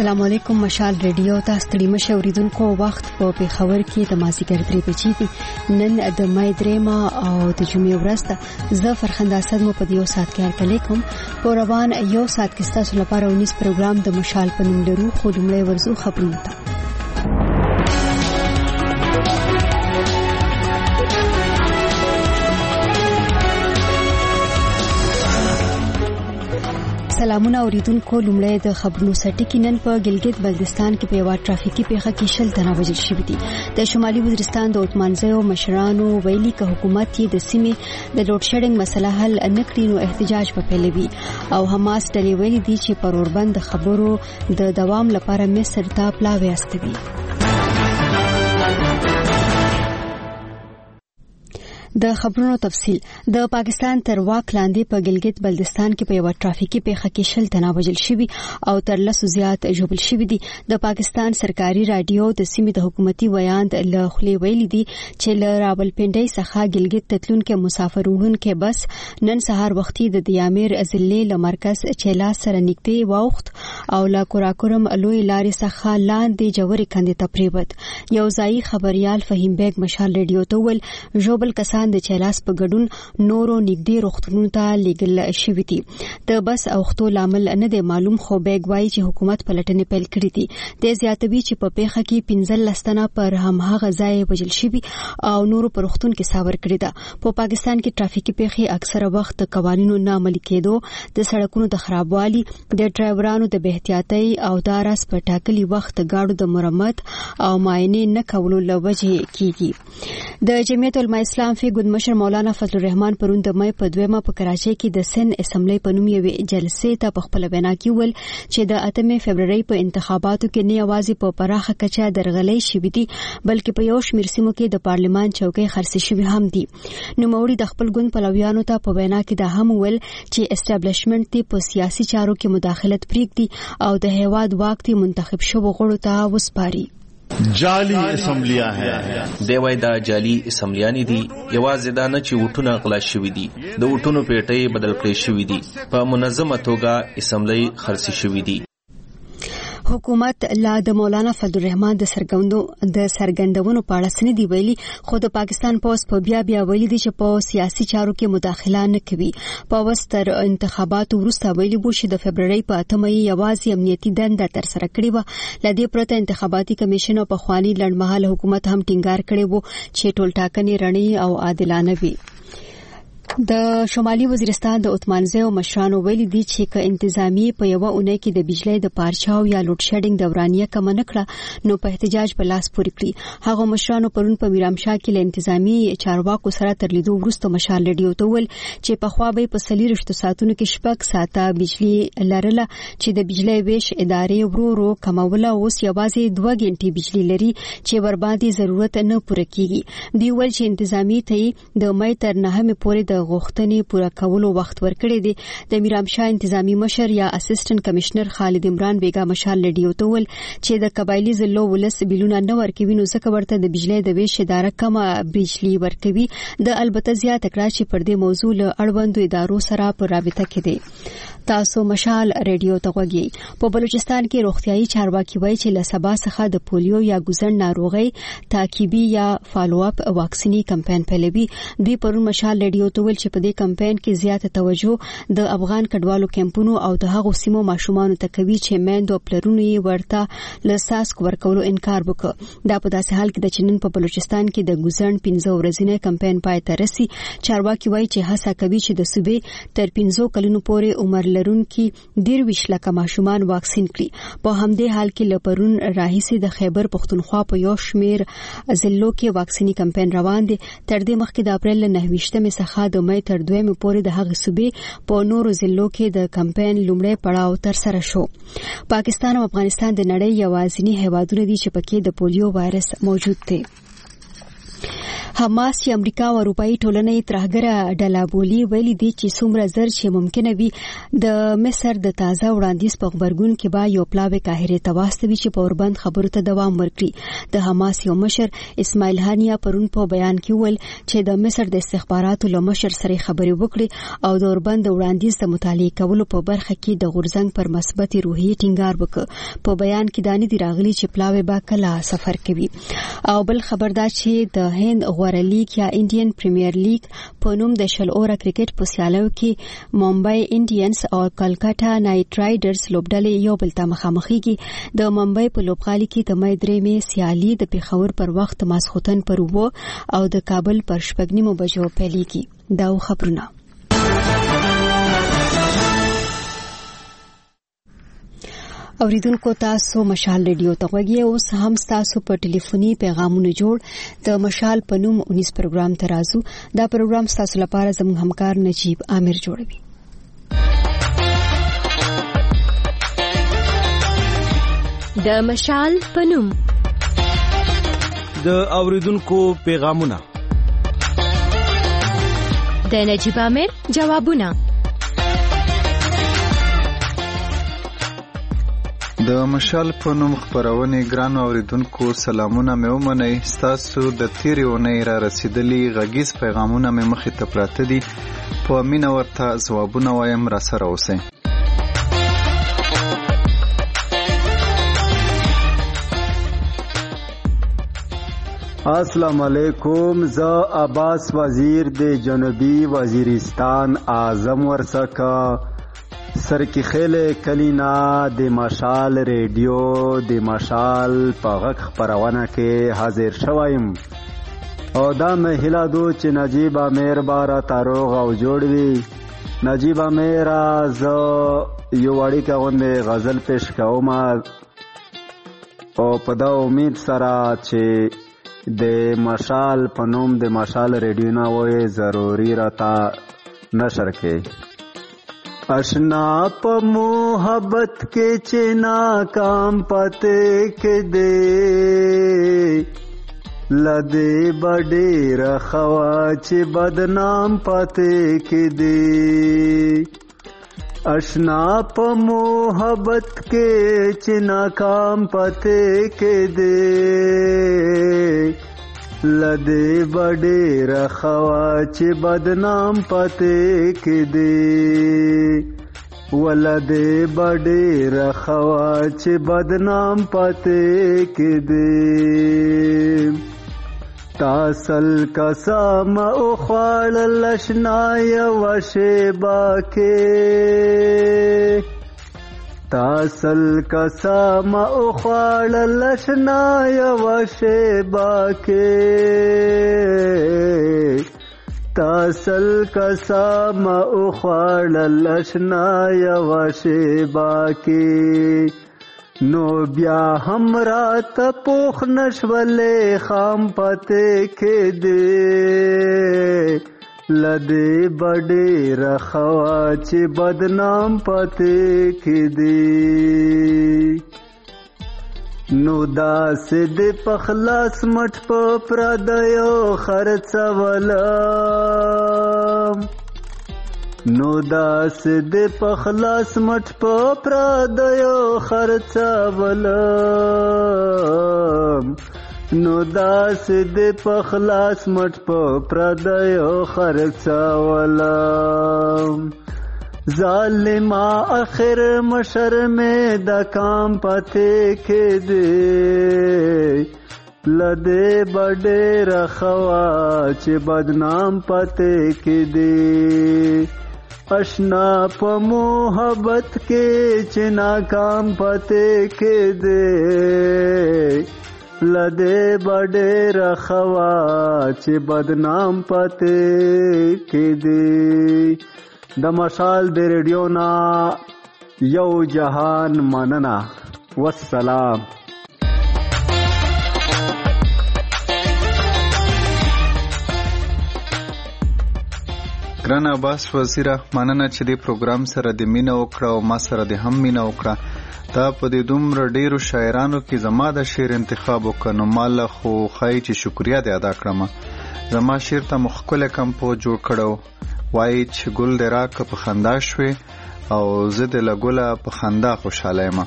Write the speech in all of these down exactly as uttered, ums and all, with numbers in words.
السلام علیکم. مشال ریډیو تاسو ته مشه اوریدونکو وخت په پیښور کې د مازیګر درې بجې دي. نن د مې درېما او د جمعې ورځ ده. زه فرخنده اسد مو په دیو سات کې هرکلی کوم. په روان یو سات کې تاسو لپاره ونیس پروګرام د مشال په نوم لرو. خو لومړی ورزو خبرونه ته. سلامونه اوریدونکو. لومړی د خبرونو سرټکی. نن په ګلګت بلتستان کې په یو ټرافیکي پیښه کې شل تنه وژل شوي دي. د شمالي وزیرستان د اوتمانځیو مشرانو ویلي چې حکومت یې د سیمې د لوډ شیډینګ مسله حل نه کړي نو احتجاج به پیلوي. او حماس ډلې ویلي دي چې پر اوربند خبرو د دوام لپاره مصر ته پلاوی استوي. د خبرونو تفصيل. د پاکستان تر واک لاندې په ګلګت بلتستان کې په یو ټرافیکي پیښه کې شل تنه وژل شوي او تر لسو زیات ژوبل شوي دي. د پاکستان سرکاري رادیو د سیمې د حکومتي ویاند له خولې ویلي دي چې له راولپنډۍ څخه ګلګت تتلونکو مسافر وړونکو بس نن سهار وختي د دیامیر ازلې له مرکز چیلا سره نږدې واوخت او له کوراکورم لوی لارې څخه لاندې جوړې کندې ته پریوت. یو ځایي خبريال فهیم بیگ مشال ریډیو ته ول ژوبل کسان د چیلاس په ګډون نورو نږدې روغتونونو ته لیږل شوي دي. د بس اوختو لامل نه دی معلوم، خو بیگ وايي چې حکومت پلټنې پیل کړې دي. د زیاتوي چې په پیښه کې پنځه لستنه پر هماغه ځای وژل شوي او نورو په روغتون کې ساور کړی ده. په پاکستان کې ټرافیکي پیښې اکثره وخت قوانینو نه عملي کېدو، د سړکونو د خرابوالي، د ډرایورانو د بې احتیاطۍ او داراس په ټاکلي وخت گاډو د مرمت او معاینې نه کولو لوجه کیږي. د جمعیت العلماء اسلام فی ګوند مشر مولانا فضل الرحمن پرون د مې په دویمه په کراچۍ کې د سن اسمبلی په نوم یوې جلسې ته په خپل وینا کې ول چې د اتمې فبرवरी په انتخاباتو کې نه یوازې په پراخه کچه درغلۍ شوې دي بلکې په یو شمېر سیمو کې د پارلمان چوکۍ خرڅ شوې هم دي. نو موري د خپل ګوند پلویانو ته په وینا کې دا هم ول چې اسټابلیشمنت ته په سیاسي چارو کې مداخلت پریږدي او د هیواد واک ته منتخب شوو غړو ته وسپاري. جعلی اسمبلیاں ہے دی وای دا جعلی اسمبلیانې دي. یوازې دا نه چې وټونه غلا شوي دي، د وټونو پیټۍ بدل کړې شوي دي، په منظمه توګه اسمبلی خرڅ شوي دي. حکومت لا د مولانا فضل الرحمن د سرګندو د سرګندونو په اړه سن دی ویلي، خو د پاکستان پوس په بیا بیا ویلي دي چې په سیاسي چارو کې مداخله نه کوي. په وستر انتخاباتو وروسته ویلي بو چې د فبرवरी په اتمه یوازې امنیتي دنده تر سره کړې و. لدې پرته انتخاباتي کمیشن او په خواني لړمحاله حکومت هم ټینګار کړی وو چې ټول ټاکنې رڼې او عادلانه وي. د شمالي وزیرستان د اوتمانځیو مشرانو ویلي دي چې که انتظامی په یو اونۍ کې د بجلی د پارچاو یا لوډ شیډینګ دورانیه کم نه کړه نو په احتجاج په لاس پورې کړي. هغه مشرانو پرون په میرامشاه کې له انتظامی چارواکو سره تر لیدو وروسته مشال ریډیو ته ول چې په خوا به په سلیرشتو ساعتونو کې شپږ ساعته بجلی لرله چې د بجلی ویش ادارې ورو ورو کموله. اوس یوازې دوه غنټې بجلی لري چې ور باندې ضرورت نه پوره کیږي. دی ول چې انتظامی ته د مې تر نهمه پورې د غوښتنې پوره کولو وخت ورکړی دی. د میرامشاه انتظامی مشر یا اسسټنټ کمشنر خالد عمران بیگا مشال ریډیو ته ول چې د قبایلی ضلعو ولس بیلونه نه ورکوي نو ځکه ورته د بجلی د ویش اداره کمه بجلی ورکوي. د البته زیاته کړه چې پر دې موضوع له اړوندو ادارو سره په رابطه کې دي. تاسو مشال ریډیو ته غوږی. په بلوچستان کې روغتيایي چارواکي وایي چې له سبا څخه د پولیو یا ګوزن ناروغي تعقیبي یا فالو اپ واکسینی کمپاین پیلوي. دوی پرون مشال ریډیو ته ویل چې په دې کمپاین کې زیاته توجه د افغان کډوالو کمپونو او د هغو سیمو ماشومانو ته کوي چې میندو پلرونو یې ورته لساسک ورکولو انکار وکړ. دا په داسې حال کې د چینن په بلوچستان کې د ګوزن پنځه ورځې کمپاین پای ته رسي. چارواکي وایي چې هڅه کوي چې د صوبې تر پنځه کلونو پورې عمر لرونکي ډیر ویش لکه ماشومان واکسین کړي. په همدې حال کې لپرون راهیسي د خیبر پختونخوا په یو شمیر ضلعو کې واکسینی کمپاین روان دي. تر دې مخکې د اپریل نهویشتمې څخه د مې تر دویمه پورې د هغې صوبې په نورو ضلعو کې د کمپاین لومړی پړاو تر سره شو. پاکستان او افغانستان د نړۍ یوازینی هیوادونه دي چې پکې د پولیو وایرس موجود دی. حماس چې امریکا او اروپאי ټولنې ترهګره ډله بولي ویلي دي چې څومره زر چې ممکنه وي د مصر د تازه وړاندیز په خبرګون کې به یو پلاوی قاهره ته واستوي چې په اوربند خبرو ته دوام ورکړي. د حماس یو مشر اسماعیل هانیه پرون په بیان کې ویل چې د مصر د استخباراتو له مشر سره خبرې وکړي او د اوربند وړاندیز د مطالعه کولو په برخه کې د غورځنګ پر مثبت روحیه ټینګار وکړ. په بیان کې دانی دی راغلي چې پلاوی با کله سفر کوي. او بل خبردار چې د هند غوړه لیګ یا انډین پریمیر لیګ په نوم د شل اوره کرکټ په سیالیو کې ممبئی انډینز او کلکتا نایټ رایډرز لوبډلې یو بل ته مخامخېږي. د ممبئی په لوبغالي کې د مې درې مې سیالي د پیښور پر وخت ماسخوتن پر وو او د کابل پر شپږ نیمو بجو پیلېږي. دا خبرونه اوریدونکو تاسو مشال ریډیو ته غوږی اوس هم تاسو په ټلیفوني پیغامونو جوړ د مشال په نوم انیس پروګرام ته راځو. دا پروګرام تاسو لپاره زموږ همکار نجیب عامر جوړوي. د مشال په نوم د اوریدونکو پیغامونه د نجیب عامر جوابونه. د مشال په نوم خبرونه ګران اوریدونکو سلامونه مې ومنئ. ستاسو د تیرې اونۍ را رسیدلي غږیز پیغامونه مې مخې ته پراته دي. په مینه ورته ځوابونه وایم، را سره اوسئ. السلام علیکم. زه عباس وزیر د جنوبي وزیرستان اعظم ورڅخه سرکی خیل کلینا د مشال ریډیو د مشال په غږ خبرونه کې حاضر شوم او دا مې هیله دو چې نجیب عامر بارا تاروغ او جوړ وي. نجیب عامر زه یو وړي کوم غزل پیش کوم او په دا امید سره چې د مشال په نوم د مشال ریډیو نه وای ضروري راته نشر کې. اشنا پا محبت کے چنا کام پتے کے دے لدے بڑے رخوا چ بدنام پتے کے دے. اشنا پا محبت کے چنا کام پتے کے دے لدے بڑے رخوا چ بدنام پتے کے دے ولدے بڑے رخوا چ بدنام پتے کے دے. تاسل کسام اخوال لشنای وشیبا کے تاسل کسام اخوال لشنای وشیبا کے تاسل کسام اخوال لشنای وشیبا کے نو بیا हमरा تپوخ نشولے خام پتے کے دے لدے بڑے رخوا چ بدنام پتے کے دے. نو داس د پخلاص مټ په پردیو خرڅولا نو داس د پخلاص مټ په پردیو خرڅولا نو داس د پخلاص مټ په پردیو خرڅولا. ظالما اخر مشر میں دا کام پتے کے دے لدے بڑے رخوا چ بدنام پتے کے دے. اشنا پا محبت کے چ ناکام پتے کے دے لدے بڑے رخوا چ بدنام پتے کے دے. د مشال د ریډیو نا یو جهان مننه. والسلام. ګران عباس وزیره مننه چې دې پروګرام سره د مینه وکړه او ما سره د هم مینه وکړه. دا په دې دومره ډیرو شاعرانو کې زما د شعر انتخاب وکړ نو مال خو خای چې شکریا دې ادا کړم. زما شعر ته مخکله کمپو جوړ کړو وای چې ګل دې راکه په خندا شوي او زه د لګوله په خندا خوشاله یم.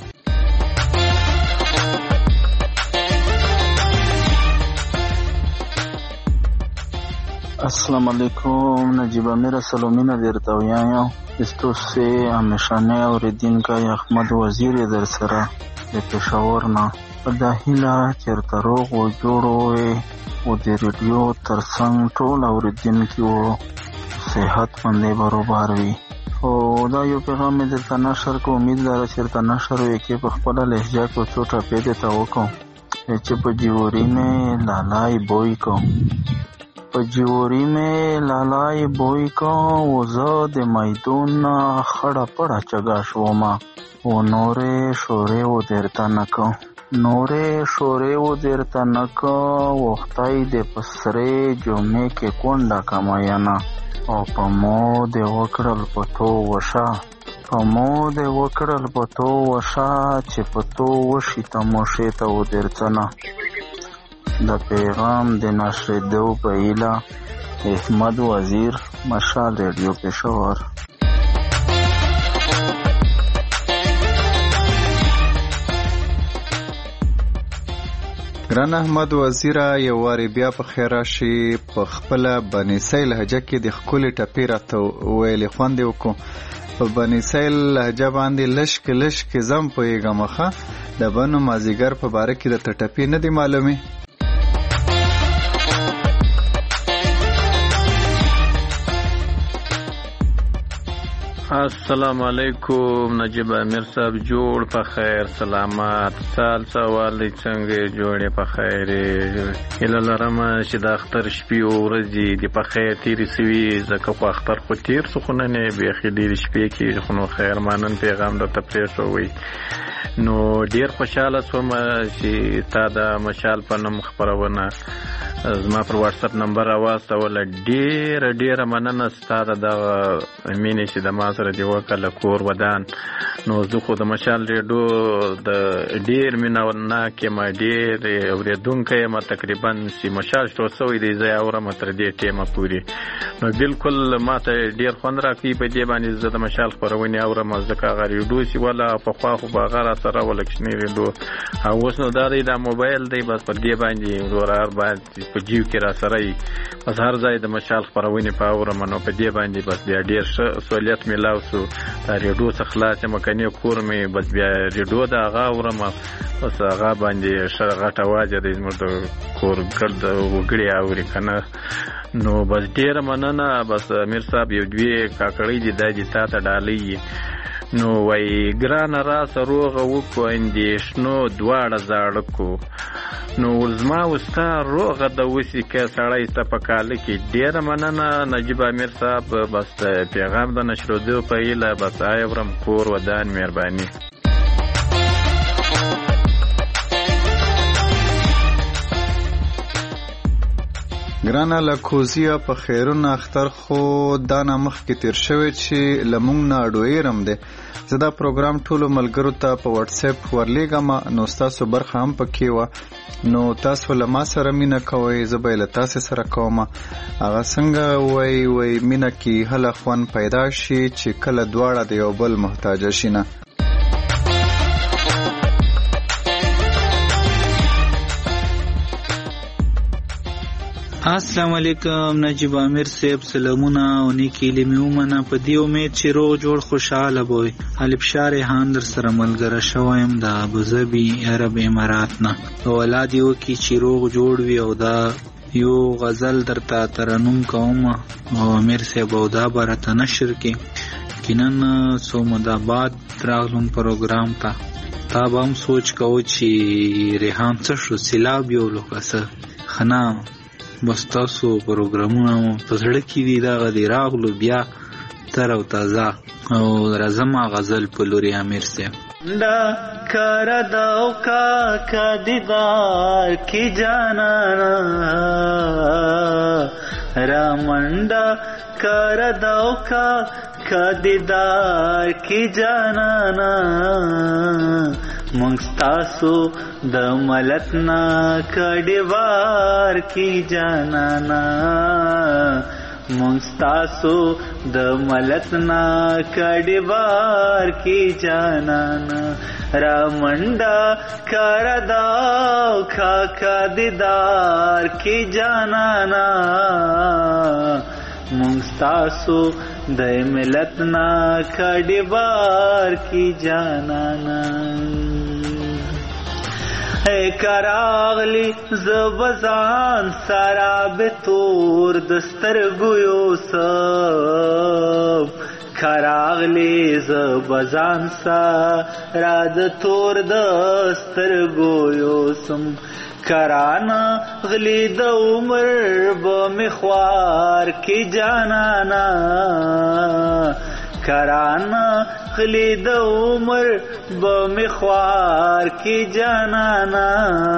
السلام علیکم. نجیب امیر سلامونه درته وایم. استوسه همیشانه اوریدونکی احمد وزیر در سره د پېښور نه په دا هیله چېرته روغ و جوړ وې او د ریډیو تر څنګ ټول اوریدونکي و صحتمندې بروبر وي. او دا یو پیغام مې درته نشر کو. امید لره چېرته نشر وي کې په خپله لهجه کو څو ټپې درته وکړم چې په جیوري مې لالای بوی کو په جیوري مې لالای بوی کو و زه د میدون نه خړه پړه چګه شومه و نورې شورې و درته نه کو نورې شورې و درته نه کو و خدای دې په سرې جمعې کې کونډه کماینه او په مو دې وکړل په تو وشه په مو دې وکړل په تو وشه چې په تو وشي تماشې ته و درته نه. د پیغام د نشریدو په هیله احمد وزیر، مشال ریډیو پېښور. ګران احمد وزیره یو وارې بیا په خیر راشي. په خپله بنیسۍ لهجه کې د ښکلې ټپې راته ویلې خوند یې وکړو. په بنیسۍ لهجه باندې لشکې لشکې زم پوهېږم ښه د بنو مازدیګر په باره کې درته ټپې نه دي معلومې؟ السلام علیکم. نجیب امیر صاحب جوړ په خیر سلامات سال سوال څنګه جوړې په خیر اله لرم چې د اختر شپې او ورځې د په خیر تیرې سوي ځکه خو اختر خو تیر څه خو نه نه بیخي ډېرې شپې کې خو نو خیر مانن پیغام درته پرېښوی. نو ډېر خوشحاله شوم چې تا د مشال په نوم خپرونه زما پر واتساپ نمبر راواستوله. ډېره ډېره مننه ستا د دغه مینې چې د ما سره دې وکړله کور ودان. نو زه خو د مشال ریډیو د ډېر مینهناک یم، ډېر اورېدونکی یم. تقریبا چې مشال شروع شوی دی زه یې اورم تر دې ټیمه پورې. نو بالکل ما ته ډېر خوند راکوي په دې باندې زه د مشال خپرونې اورم ځکه هغه ریډیو چې وله پخوا خو به هغه را سره وله کوچنۍ ریډیو او اوس نو دا دی دا موبایل دی بس په دې باندې ورور هر باید په جیو کې را سره وي بس هر ځای د مشال خپرونې په اورم. نو په دې باندې بس بیا ډېر ښه سهولیت میلاو شو. دا ریډیو څخه خلاص یم کنې کور مې بس بیا ریډیو د هغه اورم بس هغه باندې ښه غټه واجه دی زموږ د کور ګرد وګړي اوري که نه. نو بس ډېره مننه. بس امیر صاحب یو دوې کاکړۍ دي دا دي تا ته ډالۍ نو وای ګرانه راسه روغه وکړو اندېښنو دواړه زاړه کو نو زما وستا روغه د وسی کې سړی ستا په کاله کې. ډېره مننه نجیب امیر صاحب. بس پیغام د نشرېدو په هیله بس اورم کور ودان مهرباني. ګرانه لکوزیا په خیرونه اختر خو دانه مخ کې تیر شوی چې لمونږ نه اډویرم دی. زه دا پروګرام ټولو ملګرو ته په واتس اپ ورلیږم نو ستاسو برخه هم پکې وه نو تاسو له ما سره مینه کوئ زه به یې له تاسې سره کوم. هغه څنګه وایي وایي مینه کې هله خوند پیدا شي چې کله دواړه د یو بل محتاجه شي نه. السلام علیکم نجیب امیر صاحب سلامونه او نیکی لیمونه په دې امید چې روغ جوړ خوشاله وي. الف شار هان در سره ملګری شوم د ابوظبي عرب امارات نه. اولاد یو کی چې روغ جوړ وي او دا یو غزل درته ترنم کوم او امیر صاحب او دا برته نشر کې کینن سو مدابات راغلم پروګرام ته تا به هم سوچ کو چې ریحان څه شو سیلاب یو لوکاسه خنا بس تاسو پروګرامونه په زړه کې دي دا غدي راغلو بیا تر او تازه او رزم غزل په لوري امیر صاحب دا کار داو کا کا دیدار کی جانانا رامنڈا کار داو کا کا دیدار کی جانانا مونږ ستاسو د ملتنا کډوار کی جانانا مونږ ستاسو د ملتنا کډوار کی جانانا را منډه کار داو کاکا دیدار کی جانانا مونږ ستاسو د ملتنا کډوار کی جانانا اے کراغلی زبزان سارا بتور دستر گویو سب کراغلی زبزان سارا دتور دستر گویو سم کرانا غلی د عمر بمخوار کی جانانا کرانا غلی د عمر بمخوار کی جانانا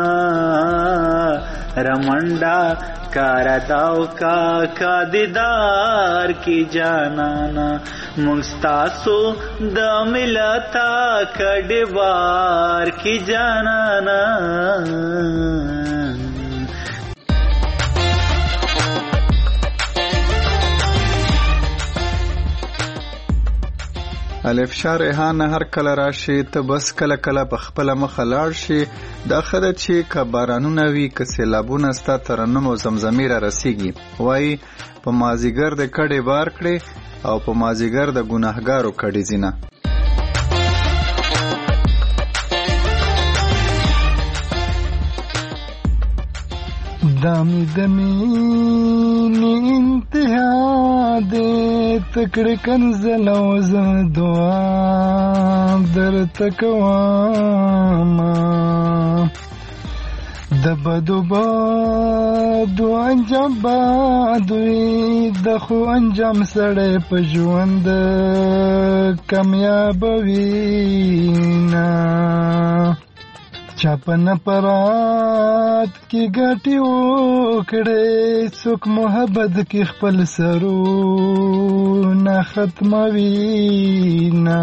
رمنڈا کارداو کا کا دیدار کی جانانا مستاسو د ملتا کډوار کی جانانا الف شار ریحان هر کله راشي ته بس کله کله په خپل مخ لاړ شي دا خدای چې ک بارانونه وی ک سیلابونه ستا ترنم او زمزمې را رسیږي وای په مازیګر د کډې بار کړي او په مازیګر د ګناهګارو کډې زینا دمی دمی نی انتہا دے تکڑ کنزل وز دعا در تکواما دبدو بادو انجام بادوی دخو انجام سڑے پجوند کامیاب وینا چاپن پرات کی گاٹی وکڑے سوک محبت کی خپل سرو نا ختم وینا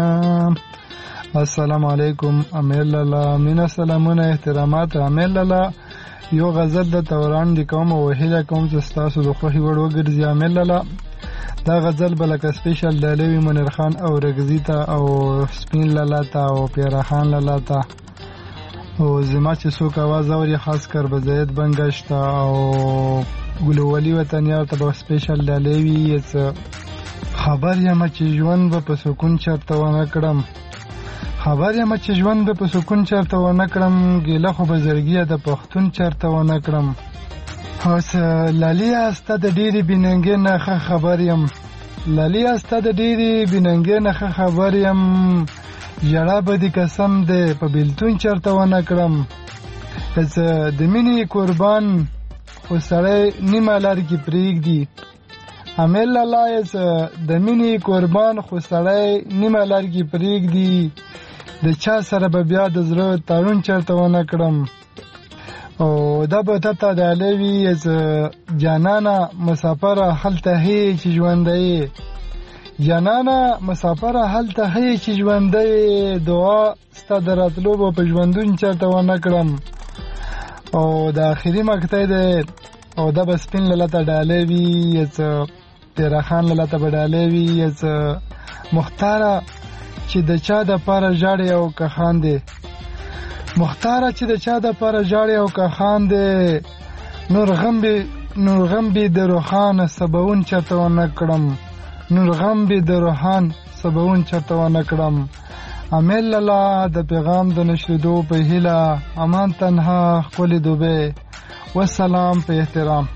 السلام علیکم امیر لالا مینا سلامونه احترامات امیر لالا یو غزل د توران دی کوم او هیله کوم چې تاسو د خوښي وړ وګرځي امیر لالا دا غزل بلکه سپیشل دالوی منیر خان او رغزی ته او سپین لالا ته او پیرا خان لالا ته او زما چې څوک आवाज اوري خاص کر به زید بنگشت او ګلوولی وطنیار ته به سپیشل دالوی یس خبر یم چې ژوند به په سکون چرته ونه کړم خبر یم چې ژوند به په سکون چرته ونه کړم ګیله خو به زړګیه د پښتون چرته ونه کړم اوس لالی استه د ډېرې بیننګې نه ښه خبر یم لالی استه د ډېرې بیننګې نه ښه خبر یم ژړا به دې قسم دی په بېلتون چرته ونه کړم که د مینې قربان خو سړی نیمه لار کې پرېږدي امیر لالا د مینې قربان خو سړی نیمه لار کې پرېږدي د چا سره به بیا د زړه تړون چرته ونه کړم او دا به تاته ډالۍ وي جانانه مسافره هلته هی چې ژوندی جانانه مسافره هلته هی چې ژوندی دعا ستا د راتلو به په ژوندون چرته ونه کړم او د آخري مقطع دی او دا به سپین لالا ته ډالۍ وي تیرا خان لالا ته به ډالۍ وي مختاره چې د چا د پاره ژاړې او که خاندې مختاره چې د چا د پاره ژاړې او که خاندې نور غم به نور غم به د روحان سباون چرته ونه کړم نور غم به د روحان سباون چرته ونه کړم امیر لالا د پیغام د نشریدو په هیله امان تنها ښکلې دوبۍ والسلام په احترام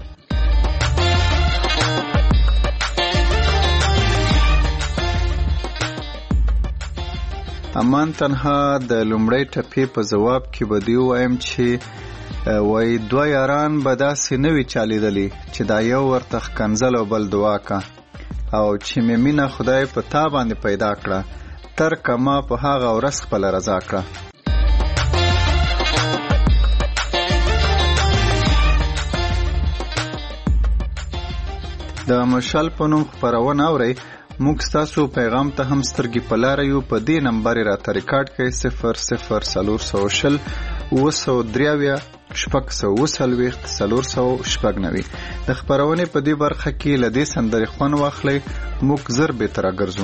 امان تنها د لومړی ټپې په جواب کې به دی وایم چې وای دوه یاران به داسې نه وي چالیدلی چې دا یو ورته ښکنځل او بل دعا کا او چې مې مینه خدای په تا باندې پیدا کړه تر کما په هغه ورځ خپله رضا کړه د مشال په نوم خپرونه اورئ موږ ستاسو پیغام ته هم سترګې په لاره یو. په دې نمبر راته ریکارډ کړئ صفر صفر څلور سوه شل اوه سوه درې اویا شپږ سوه اوه څلوېښت څلور سوه شپږ نوي. د خپرونې په دې برخه کې له دې سندرې خوند واخلئ. موږ زر بېرته راګرځو.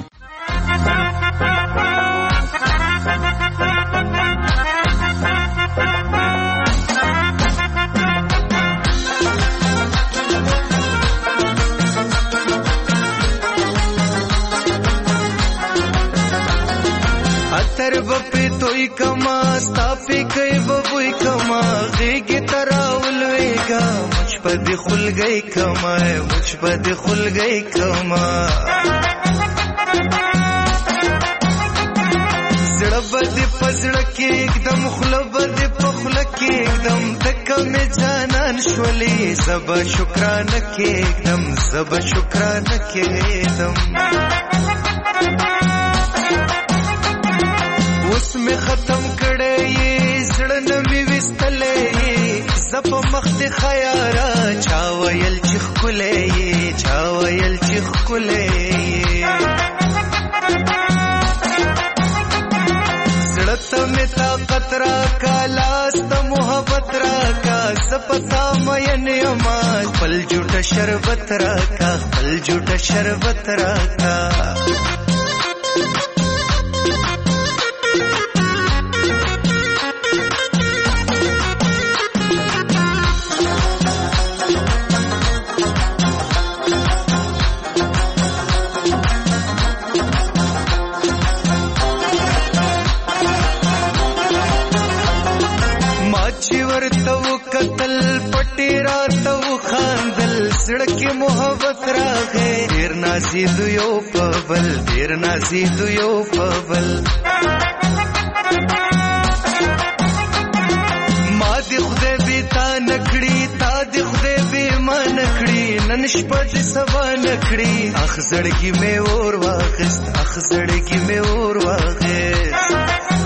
اتر بپی توی کما ستاپی کئی ببوی کما غیگی تراول ویگا مجھ پا دی خل گئی کما مجھ پا دی خل گئی کما زڑب دی پزڑکی اکدم خلب دی پخلکی اکدم دکا میں جانان شولی زبا شکرانکی اکدم زبا شکرانکی اکدم اس میں ختم کڑے یہ زڑن میں وستلے یہ زپ مخت خیارا چاویل چخ کلے یہ چاویل چخ کلے یہ زڑت میں طاقت را کا لاست محبت را کا زپتا مین یما پل جھوٹ شربت را کا پل جھوٹ شربت را کا قتل پٹی رات و خاندل سڑکی محبت راغے دیر نازی دیو پبل دیر نازی دیو پبل ما دی خدای بی تا نکڑی تا دی خدای بی ما نکڑی ننش پد سبا نکڑی اخ زڑگی میں اور واغست اخ زڑگی میں اور واغست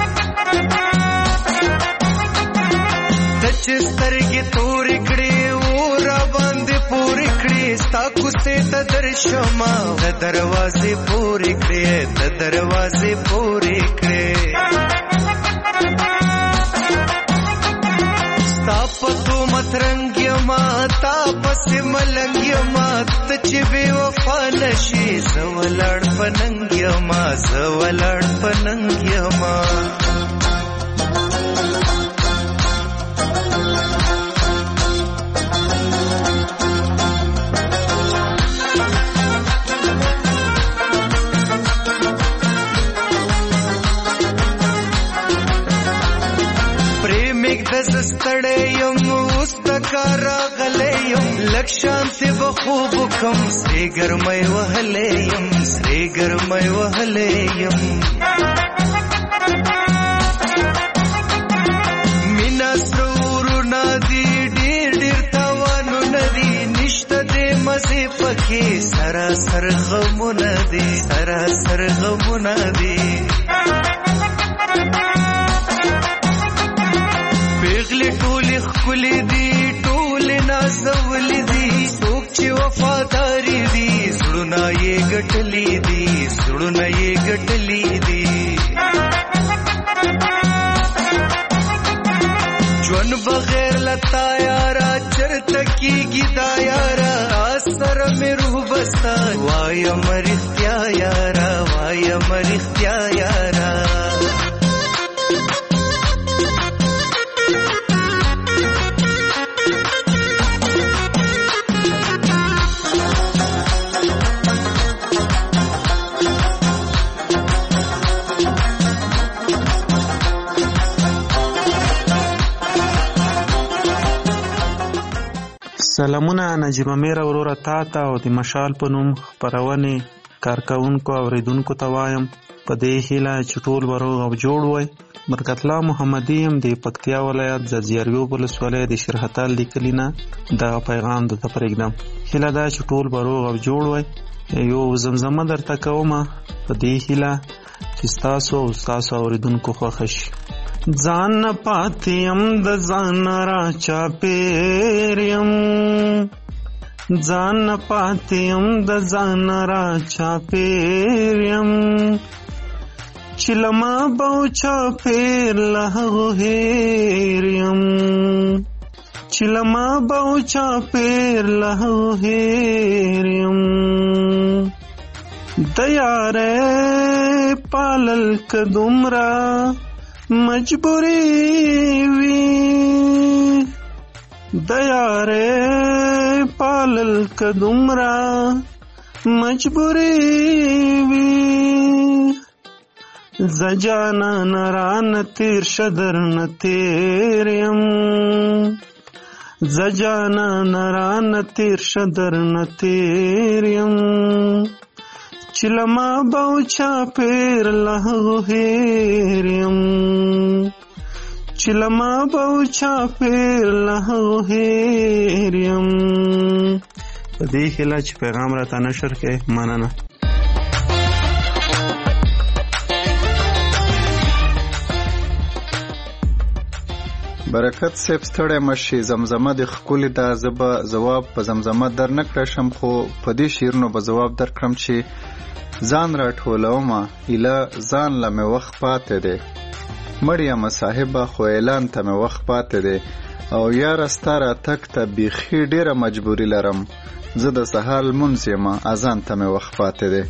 سترگی توری کڑی ورا باندې پوری کړی ستا کوڅې ته درشما د دروازې پوری کړی د دروازې پوری کړی ستا پتو مترنګ یما تا پس ملنګ یما ته چې بې وفا نشي زه ولاړ پننګ یما زه ولاړ پننګ یما ستړی یم اوس د کار راغلی یم لږ شانتې به خوب وکړم سرې ګرمۍ وهلی یم سرې ګرمۍ وهلی یم مینه سره ورونه دي ډېر ډېر تاوانونه دي نشته دې مزې پکې سراسر غمونه دي سراسر غمونه دي پیغلی ټولی خکلی دی ټولی نازولی دی څوک چې وفاداری دی زړونه یې ګټلی دی زړونه یې ګټلی دی ژوند بغیر لتا یارا چرته کیږي دا یارا سره مې روح بستا وایم رښتیا یارا وایم رښتیا یارا سلامونه نجیب امیر وروره تا ته او د مشال په نوم خپرونې کارکوونکو اوریدونکو ته وایم په دې هیله چې ټول به روغ او جوړ وای. برکت الله محمدي یم د پکتیا ولایت د زیاریو ولسوالۍ د شرحتال لیکلي نه دغه پیغام درته پرېږدم. هیله ده چې ټول به روغ او جوړ وای. یو زمزمه درته کومه په دې هیله چې ستاسو او ستاسو اوریدونکو خوښه شي. ځان پاتې یم د ځان را چاپېر یم ځان نه پاتې یم د ځان را چاپېر یم چې له ما به و چاپېر له هغو هېر یم چې له ما به و چاپېر له هغو هېر یم د یارۍ پالل که دومره مجبوري وي د یارۍ پالل که دومره مجبوري وي ز جانان رانه تېر شه درنه تېر یم ز جانان رانه تېر شه درنه تېر یم چې له ما به و چاپېر له هغو هېر یم چې له ما به و چاپېر له هغو هېر یم. په دې هیله چې پیغام راته نشر کړئ. مننه. برکت صاحب ستړی مشي، زمزمه د ښکلې ده. زه به ځواب په زمزمه در نه کړشم، خو په دې شعرونو به ځواب در کړم چې ځان را ټولومه ایله ځان له مې وخت پاتې دی، مړ یمه صاحبه خو اعلان ته مې وخت پاتې دی، او یاره ستا راتګ ته بیخي ډېره مجبوري لرم، زه د سهار لمونځ یمه اذان ته مې وخت پاتې دی.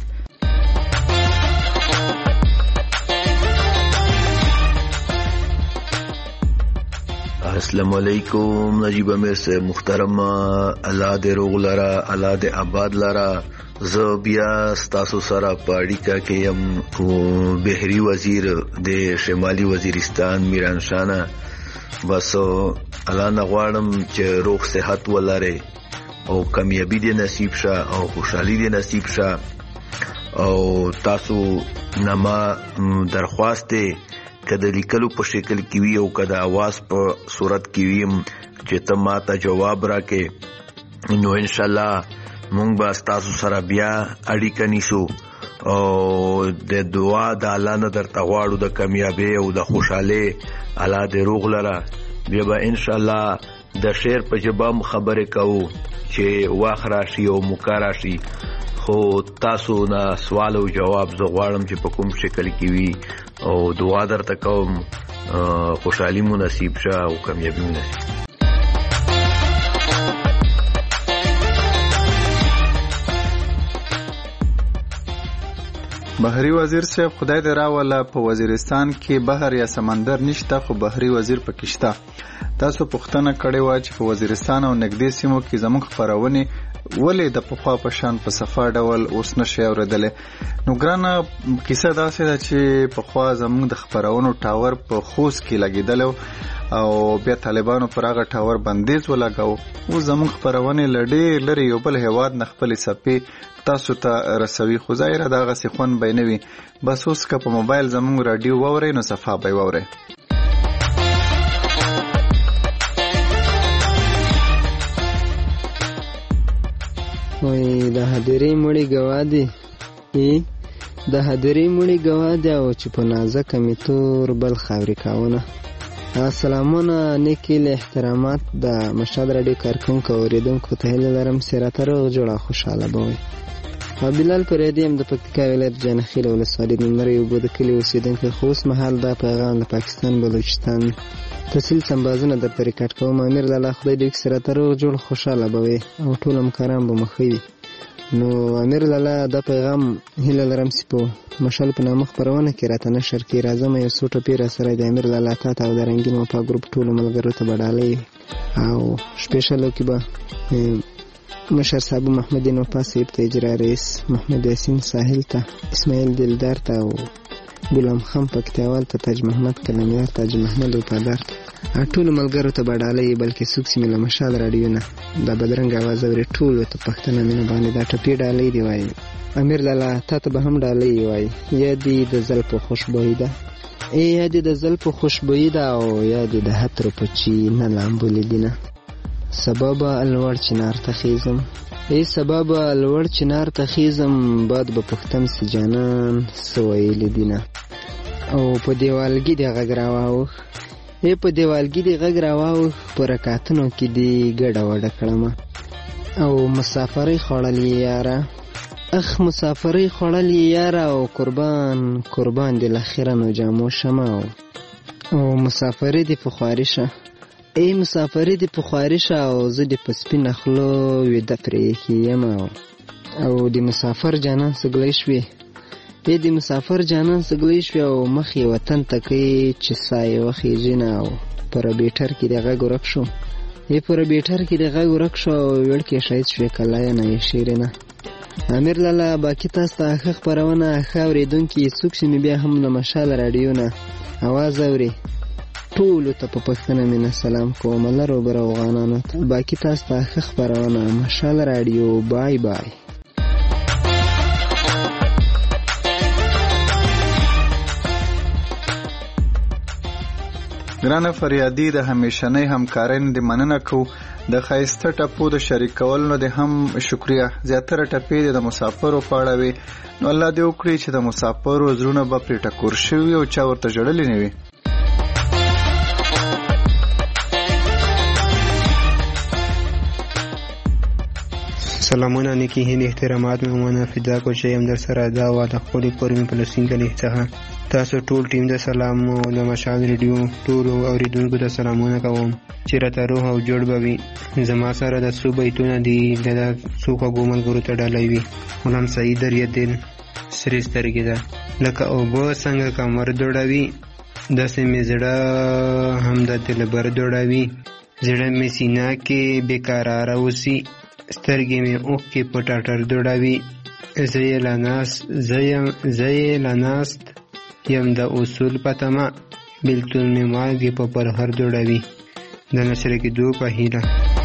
السلام علیکم. نجیب امیر سے محترم، الله دې روغ لرا، الله دې آباد لرا. زه بیا ستاسو سره په اړیکه کې یم بحری وزیر د شمالي وزیرستان میران شانه. بس الله نه غواړم چې روغ صحت ولري او کامیابی دې نصیب شه او خوشحالي دې نصیب شه. او تاسو نما درخواست دی که د لیکلو په شکل کې وي او که د आवाज په صورت کې وي چې ته ما ته جواب راکې، نو انشاءالله مونږ به ستاسو سره بیا اړیکه نیسو او د دعا د الله نه درته غواړو د کامیابۍ او د خوشحالۍ. الله دې روغ لره. بیا به انشاءالله د شعر په ژبه هم خبرې کوو چې وخت راشي او موقع راشي. خو تاسو نه سوال او جواب زه غواړم چې په کوم شکل کې وي او دعا درته کوم خوشحالي مو نصیب شه او کامیابي مو نصیب. بحری وزیر صاحب خدای دې راوله. په وزیرستان کې بحر یا سمندر نشته خو بحری وزیر پکې شته. تاسو پوښتنه کړې وه چې په وزیرستان او نږدې سیمو کې زموږ خپرونې ولې د پخوا په شان په صفا ډول اوس نشي اورېدلی. نو ګرانه کیسه داسې ده چې پخوا زموږ د خپرونو ټاور په خوست کې لګېدلی او بیا طالبانو پر هغه ټاور بندیز ولګاو. اوس زموږ خپرونې له ډېر لرې یو بل هېواد نه خپلې څپې تاسو ته رسوي، خو ظاهره د هغسې خوند به یې نه وي. بس اوس که په موبایل زموږ راډیو واورئ نو صفا به یې واورئ. وای د هدیرې مړی ګوا دی د هدیرې مړی ګوا دی او چې په نازکه مې تور بل خاورې کاونه. سلامونه نیکې له احترامات د مشهد راډیو کارکونکو اورېدونکو ته هیله لرم چې راته روغ جوړه خوشحاله به وئ. بلال پریدي یم د پکتیکا ولایت جانخیل ولسوالۍ د نری اوبو د کلي اوسېدونکی، خو اوس مهال دا پیغام د پاکستان بلوچستان تحصیل سمبازونه درته ریکارډ کوم. امیر لاله خدای دې چې راته روغ جوړ خوشحاله به وئ او ټول همکاران به مو ښه وي. نو امیر لاله دا پیغام هیله لرم چې په مشال په نامه خپرونه کې راته نشر کړي. راځم یو څو ټپې راسره د امیر لاله تا ته او د رنګین وفا ګروپ ټولو ملګرو ته به ډالۍ او سپیشلو کې به مشر صاحب محمد وفا صاحب ته، اجرا رئیس محمد یاسین ساحل ته، اسماعیل دلدار ته او غلام خان پکتیوال ته، تاج محمد کلمیار، تاج محمد وفادار ته، ټولو ملګرو ته به ډالۍ. بلکې څوک چې مې له مشال راډیو نه دا بدرنګ اواز اوري ټولو ته پښتنه مینه باندې دا ټپې ډالۍ دی وایي. امیر لاله تا ته به هم ډالۍ وایي. یا دې د زلفو خوشبویي ده، یا دې د زلفو خوشبویي ده او یا دې د حترو په چی نه لامبولې دینه. سبب الوړ چنار ته خیزم، ای سبب الوړ چنار ته خیزم، باد به پختم سی جانان سویل دینه. او په دیوالګي دی غږ راواوخ، ای په دیوالګي دی غږ راواوخ، په رکعتونو کې دی ګډه وډه کړمه. او مسافرۍ خوړلې یاره، اخ مسافرۍ خوړلې یاره، او قربان قربان دې لخیره نو جامو شمه، او مسافرۍ دې په خواري شه، ای مسافرۍ دې په خواري شه، او زه دې په سپینه خوله ویده پرې ایښې یم، او د مسافر جانان سګلی شوې، ای د مسافر جانان سګلی شوې، او مخ یې وطن ته کوي چې ساه یې وخیږي نه، او په ربیټر کې د غږ ورک شو، ای په ربیټر کې د غږ ورک شو، او ویړ کې شهید شوې کلا یې نه یې شیرینه. امیر لاله باقي تاسو ته ښه خپرونه ښه اورېدونکي څوک چې مې بیا هم د مشال راډیو نه اواز اوري ټولو ته په پښتنه مینه سلام کوم، لرو بر افغانانو ته باقي تاسو ته ښه خپرونه مشال راډیو. بای بای. ګرانه فریادي د همیشنۍ همکارۍ د مننه کو، د ښایسته ټپو د شریکولو د هم شکریا. زیاتره ټپې د مسافرو په اړه وي، نو الله دې وکړي چې د مسافرو زړونه به پرې ټکور شوي او چا ورته ژړلي نه وي. سلامونه نیکی هین احترامات مې ومنه فدا کو چې یم در سره دا وا د خپلې کورمې فلسطین کلي څخه تاسو ټول ټیم د سلام او د مشال ریډیو ټولو اوریدونکو ته سلامونه کوم چې راته روح او جوړ به وي. زما سره د څو بیتونه دي د څو خوږو ملګرو ته ډالۍ وي. غلام سعید دریدل سرې سترګې ده لکه اوبه څنګه کمر دوړوي، داسې مې زړه هم د دلبر دوړوي، زړه مې سینه کې بېقراره اوسي، سترګې مې اوښکې په ټټر دوړوي، زه یې له ناست زه یې له ناست یم د اصول په تمه، بېلتون مې مالګې په پرهر دوړوي، د نشره کېدو په هیله.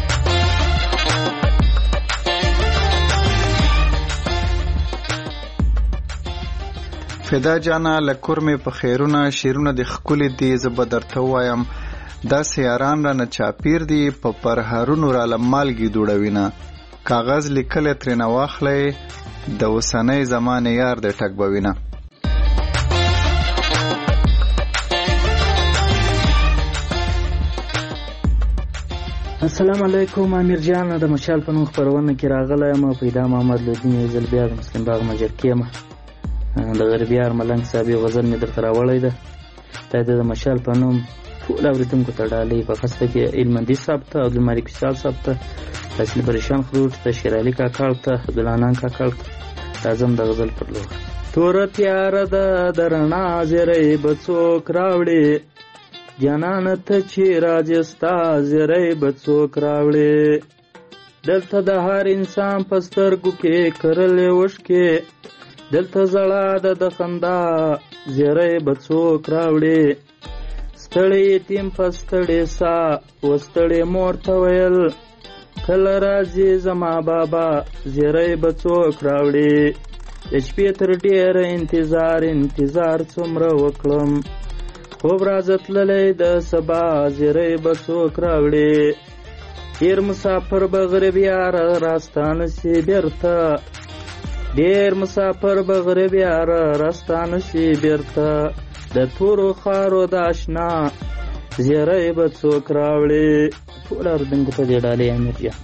فدا جانا لکور مې په خیرونه شیرونه د ښکلې دي، زه به درته ووایم داسې یاران رانه چاپیر دي، په پرهرونو راله مالګې دوړوینه، کاغذ لیکلی ترېنه واخلی د اوسنۍ زمانې یار د ټک به وینه. السلام علیکم، امیر جان د مشال په نوم خپرونه کې راغلی یم. پیدا محمد لودین یو ځل بیا د مسلم باغ مجرکې یم. د غربیار ملنګ صاحب یو غزل مې درته راوړی ده، دا د مشال په نوم ټول اورېدونکو ته ډالۍ، په خاصه کې علمندي صاحب ته، عبدالمالک وصال صاحب ته، اصلي پریشان خروټ ته، شیرعلي کاکړ ته، عبدالحنان کاکړ ته. راځم د غزل پر لور. توره تیاره ده د رڼا زیری به څوک راوړي، جانانه ته چې راځې ستا زیری به څوک راوړي، دلته د هر انسان په سترګو کې کرلې اوښکې، دلته زړه ده د خندا زیری به څوک راوړي، ستړی یتیم په ستړې سا و ستړې مور ته ویل کله راځي زما بابا زیری به څوک راوړي، د شپې تر ډېره انتظار انتظار څومره وکړم، خوب راځه تللی د سبا زیری به څوک راوړي، ډېر مسافر به غربیاره راستانه سي بېرته، ډېر مسافر به غربیاره راستانه سي بېرته، د تورو خارو د اشنا زیری به څوک راوړي. ټول اورېدونکو ته دې ډالۍ امیر جان.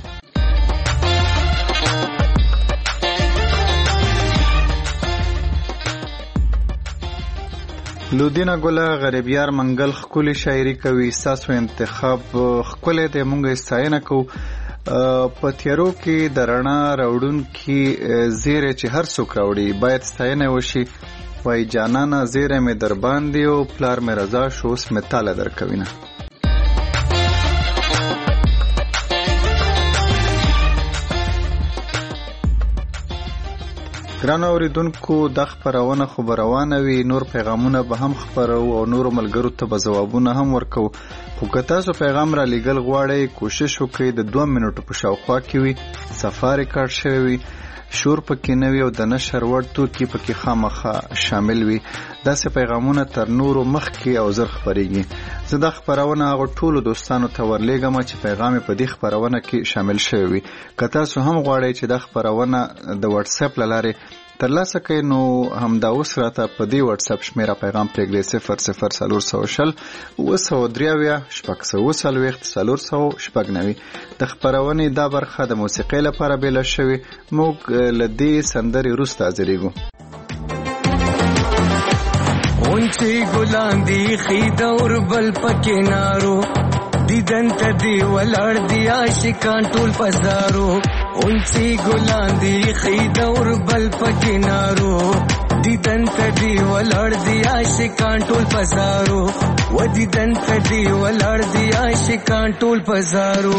لودینا ګله غریبیار منګل ښکلې شاعري کوي، ستاسو انتخاب ښکلی دی، موږ یې ستاینه کوو. په تیارو کې د رڼا راوړونکي زیری چې هر څوک راوړي باید ستاینه وشي. وای جانانه زیری مې در باندې او پلار مې رضا شو، اوس مې تاله درکوینه. ګرانو اوریدونکو دا خپرونه خو به روانه وي، نور پیغامونه به هم خپرو او نورو ملګرو ته به ځوابونه هم ورکو، خو که تاسو پیغام را لیږل غواړئ کوشش وکړئ د دوه منټو په شاوخوا کې وي، صفا ریکارډ شوی وي، شور پکې نه وي او د نشر وړ توکي پکې خامخا شامل وي. داسې پیغامونه تر نورو مخکې او زر خپریږي. زه دا خپرونه هغو ټولو دوستانو ته ورلیږم چې پیغام په دې خپرونه کې شامل شوی وي. که تاسو هم غواړئ چې دا خپرونه د واتس اپ له لارې ترلاسه کوي. نو همدا اوس راته په دې واتس اپ شمیره پیغام پرېږدئ صفر صفر څلور سوه شل اوه سوه درې اویا شپږ سوه څلوېښت څلور سوه شپږ نوي. د خپرونې دا برخه د موسیقۍ لپاره بیله شوې. موږ له دې سندرې وروسته حاضرېږو. اونچی ګلان دی خید اور بل پکې نارو دیدن ته دی ولاړ دی عاشقان ټول پزارو. اونچی ګلان دی خید اور بل پکې نارو دیدن ته دی ولاړ دی عاشقان ټول پزارو. و دیدن ته دی ولاړ دی عاشقان ټول پزارو.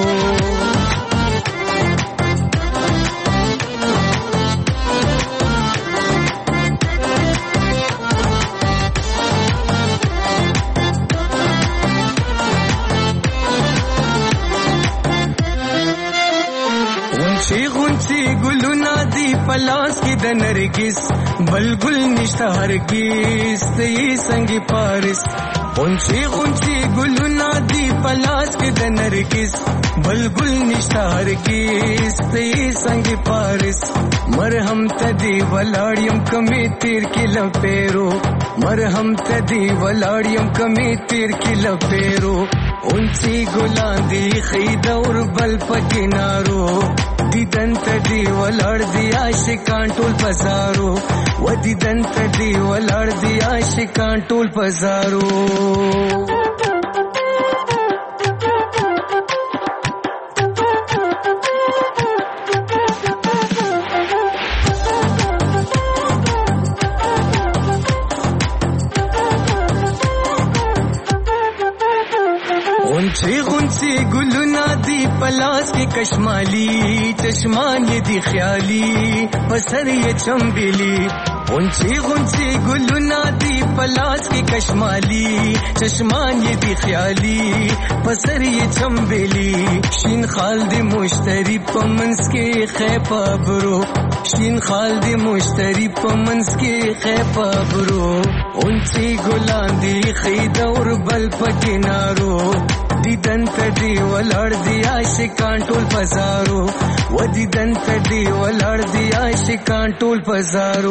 غونچی غونچی ګلونه دی پلاس کې د نرګس بل ګل نشته هرګز ته یې څنګه پارس. غونچی غونچی ګلونه دی پلاس کې د نرګس بل ګل نشته هرګز ته یې څنګه پارس. مرهم ته دی ولاړیم کمې تیر کې لپیرو مرهم ته دی ولاړیم کمې تیر کې لپیرو. اونچی ګلان دی خید اور بل پکې نارو دیدن ته دی ولاړ دی عاشقان ټول پزارو. و دیدن ته دی ولاړ دی عاشقان ټول پزارو. غونچی غونچی ګلونه دی پلاس کې کشمالی چشمان یې دی خیالي پسر یې چمبلی. غونچی غونچی ګلونه دی پلاس کې کشمالی چشمان یې دی خیالي پسر یې چمبلی. شین خال دی مشتری پمنس کې خیپا برو شین خال دی مشتری پمنس کې خیپا برو. اونچی ګلان دی خید اور بل پکې نارو دیدن ته دی ولاړ دی عاشقان ټول پزارو. و دیدن ته دی ولاړ دی عاشقان ټول پزارو.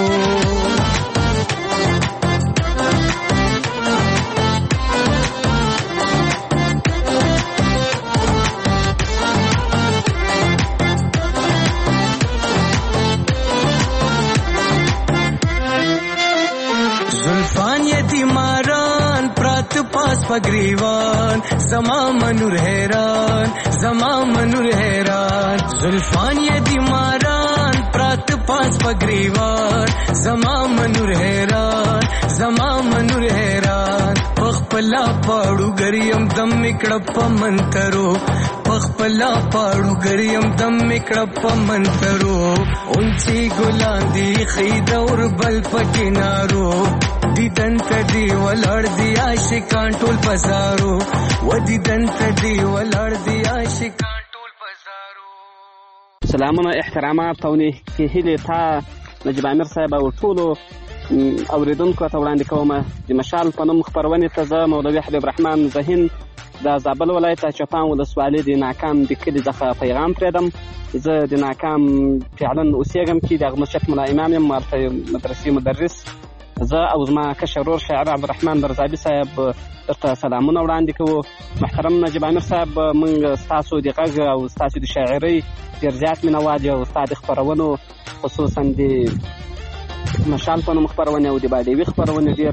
زلفان یتیماران پرات پاس پگریوان زما منور حیران زما منور حیران. زلفان یتیماران پرات پاس پگریوان زما منور حیران زما منور حیران. پخپلا پاړو ګریم دم میکړه په منترو پخپلا پاړو ګریم دم میکړه په منترو. اونچی ګلان دی خید اور بل پکې نارو دیدن ته دی ولاړ دی عاشقان ټول پزارو. و دیدن ته دی ولاړ دی عاشقان ټول پزارو. سلامونه احترامات او نیکې هیلې تا نجیب امیر صاحب او ټولو اوریدونکو ته وړاندې کوم. د مشال په نوم خپرونې ته زه مولوي حبیب رحمان ذهین د زابل ولایت چپان ولسوالۍ د ناکام د کلي څخه پیغام پرېږدم. زه د ناکام فعلا اوسېږم کې د مسجد ملا امام یم ورته مدرسې مدرس. زه او زما کشر ورور شاعر عبدالرحمن برزابي صاحب درته سلامونه وړاندې کوو. محترم نجیب امیر صاحب موږ ستاسو د غږ او ستاسو د شاعرۍ ډېر زیات مینوال یو. ستا د خپرونو خصوصا د مشال په نوم خپرونې او د باډیوي خپرونې ډېر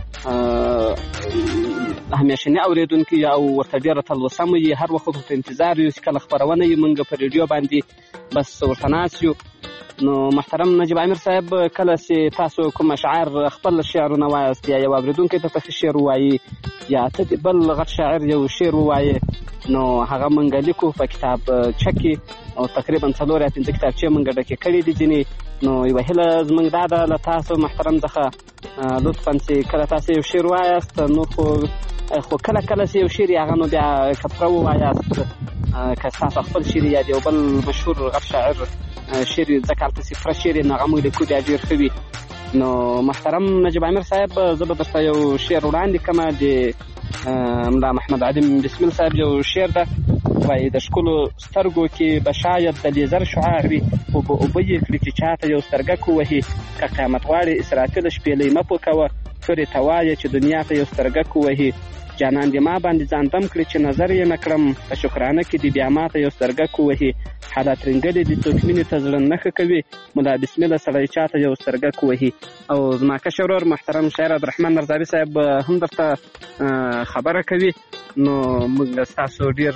همیشني اورېدونکي او ورته ډېره تلوسه مو هر وخت ورته انتظار یو چې کله خپرونه یې موږ په ریډیو باندې بس ورته ناست یو. نو محترم نجیب امیر صاحب کله چې تاسو کوم اشعار خپل شعرونه وایاست یا یو اورېدونکی ته ته شعر ووایي یا ته د بل غټ شاعر یو شعر ووایي نو هغه موږ لیکو په کتاب چکې او تقریبا څلور یا پنځه کتابچې موږ ډکې کړي دي ځینې. نو یوه هیله زموږ دا ده له تاسو محترم څخه لطفا چې کله تاسو یو شعر وایاست نو خو خو کله کله چې یو شعر یې هغه نو بیا کپره ووایاست که ستاسو خپل شعر یا د یو بل مشهور غټ شاعر شعر ځکه هلته صفره شعر یې نو هغه موږ لیکو بیا ډېر ښه وي. نو محترم نجیب امیر صاحب زه به درته یو شعر وړاندې کړم د ملا محمد عدم بسمل صاحب یو شعر ده وایي د ښکلو سترګو کې به شاید د لیزر شعاع وي خو به اوبه یې کړي چې چاته یو سترګک ووهي که قیامت غواړي اسرافیل شپېلۍ مه پوکوه تورې ته وایه چې دنیا ته یو سترګک ووهي جانان دې ما باندې ځان دم کړي چې نظر یې نه کړم په شکرانه کې دې بیا ما ته یو سترګک ووهي حالات رنګلې دي څوک مینې ته زړه نښه کوي ملا بسمله سړی چاته یو سترګک ووهي. او زما کشر ورور محترم شاعر عبدالرحمن مرزاوي صاحب هم درته خبره کوي. نو موږ ستاسو ډېر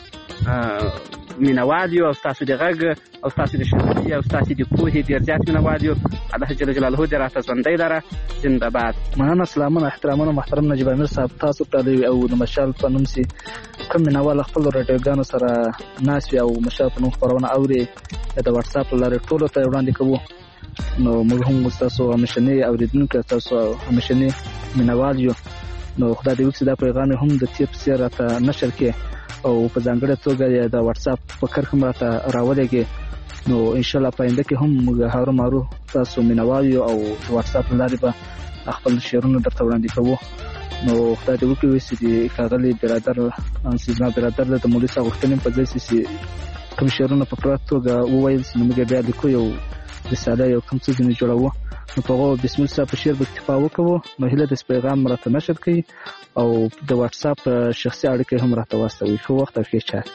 مینوال یو او ستاسو د غږ او ستاسو د شاعري او ستاسو د پوهې ډېر زیات مینوال یو. الله جل جلاله دې راته ژوندی لره. زنده باد. مننه، سلامونه، احترامونه محترم نجیب امیر صاحب. تاسو ته او د مشال په نوم سي کوم مینوال خپل راډیوګانو سره ناست وي او مشال په نوم خپرونه اوري د واتس اپ لاره ټولو ته وړاندې کوو. نو موږ هم ستاسو همیشني اوریدونکو تاسو همیشني مینوال یو. نو خدای دې وکړي دا پیغام هم د تیپ سره راته نشر کړي او په ځانګړې توګه د واتس اپ په کرښه راته راولېږي. نو ان شاء الله پاینده کې هم موږ هارو مارو تاسو مینوال یو او واتس اپ لاره به خپل شعرونه درته وړاندې کوو. نو خدای دې وکړي چې د کاغلي برادر سیزنا برادر د مولوي صاحب غوښتنې په ځای چې کوم شعرونه په پوره توګه وویل چې موږ بیا لیکو یو رساله یو کوم څه ځینې جوړوو. نو په هغو بسم الله صاحب په شعر به اکتفا وکوو. نو هیله ده چې پیغام راته نشر کړي او د واتس اپ شخصي اړیکې هم راته واستوي. ښه وخت او ښې چارې.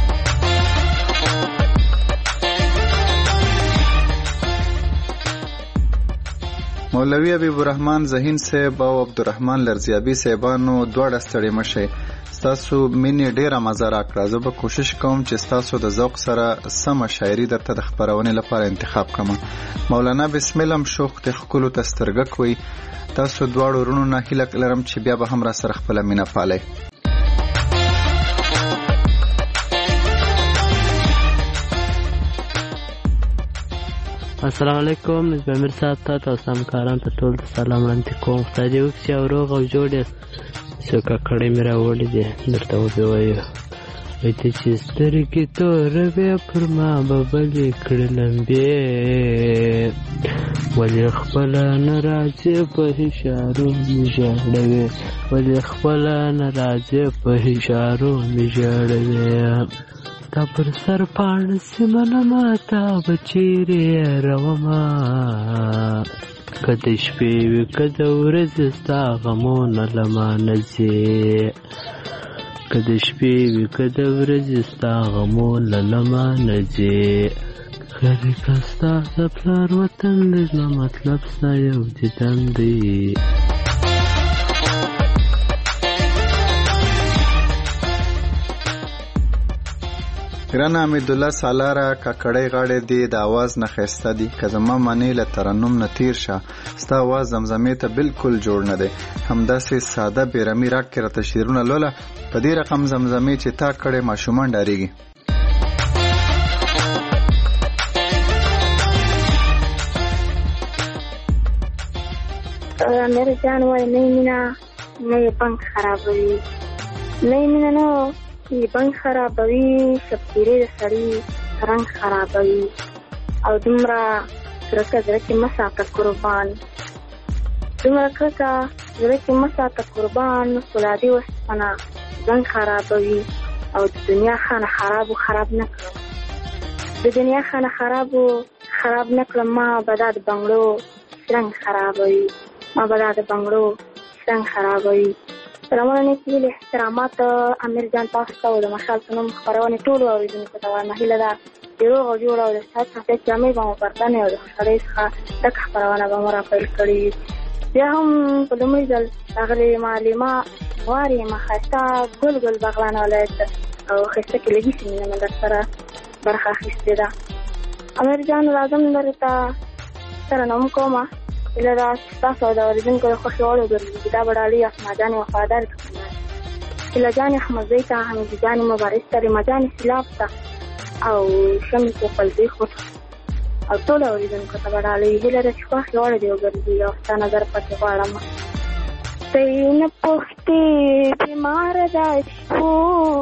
مولوي حبیب الرحمن ذهین صاحب او عبدالرحمن لرزیابي صاحبانو دواړه ستړي مشئ. ستاسو مینې ډېره مزه راکړه. زه به کوشش کوم چې ستاسو د ذوق سره سمه شاعري درته د خپرونې لپاره انتخاب کړم. مولانا بسم الله هم شوق د ښکلو ته سترګک وي. تاسو دواړو ورونو نه هیله لرم چې بیا به هم را سره خپله مینه پالئ. السلام علیکم. نجیب امیر صاحب ته تاسو همکاران ته ټول سلام وړاندې کوم. خدای دې وکړي چې او روغ او جوړ یاست. څو ککړې مې راوړې دي درته وبوایو. وایي ته چې سترګې توروې پر ما به بلې کړې لمبې ولې خپله نه راځې په اشارو مې ژړوې ولې خپله نه راځې په اشارو مې ژړوې تا پر سر پاڼه سیمنمه تا به چیرې رومه که د شپې وي که د ورځې ستا غمونه له ما نه ځې که د شپې وي که د ورځې ستا غمونه له ما نه ځې خیرې که ستا د پلار وطن دی زما مطلب ستا یو دیدن دی. ګران حمیدالله سالاره ککړی غاړې دی د اواز نه ښایسته دي. که زما منې له ترنم نه تیر شه ستا اواز زمزمې ته بالکل جوړ نه دی. همداسې ساده بېرمي راکړې راته شعرونه لوله. په دې رقم زمزمې چې تا کړې ماشومان ډارېږي. امیر جان وایي نه یې مینه نه یې بنک خرابوي نه یې مینه نه یې بنک خرابوي شبتیرې د سړي رنګ خرابوي او دومره کرکه زړه کې مه ساته قربان دومره کرکه زړه کې مه ساته قربان فولادي وسپنه زنګ خرابوي او د دنیا خانه خرابو خراب نه کړم د دنیا خانه خرابو خراب نه کړم ما به دا د بنګړو رنګ خرابوي ما به دا د بنګړو رنګ خرابوي. سلامونه نیکي هیلې احترامات امیر جان تاسو ته او د مشال په نوم خپرونې ټولو اورېدونکو ته وایم هیله ده چې روغ او جوړ او د صحت صحت جامې به مو پردنې او د خوشحالۍ څخه ډکه خپرونه به مو راپیل کړې. بیا هم په لومړي ځل ښاغلې معلمه غوار یم ښایسته ګل ګل بغلان ولایت او ښایسته کې لږي سیمې مې در سره برخه اخیستې ده. امیر جان لازم درته ترنم کومه هیله ده چې ستاسو او د اورېدونکو د خوښې وړ وګرځي. دا به ډالۍ اسما جانې وفادار هیله جانې احمدزۍ ته حمیدي جانې مبارز ته ریما جانې سیلاب ته او شمې کوپلزۍ خو ته او ټولو اورېدونکو ته به ډالۍ هیله ده چې خوښې وړ دې وګرځي او ستا نظر پکې غواړم. ته یې نه پوښتې بیماره دا شپو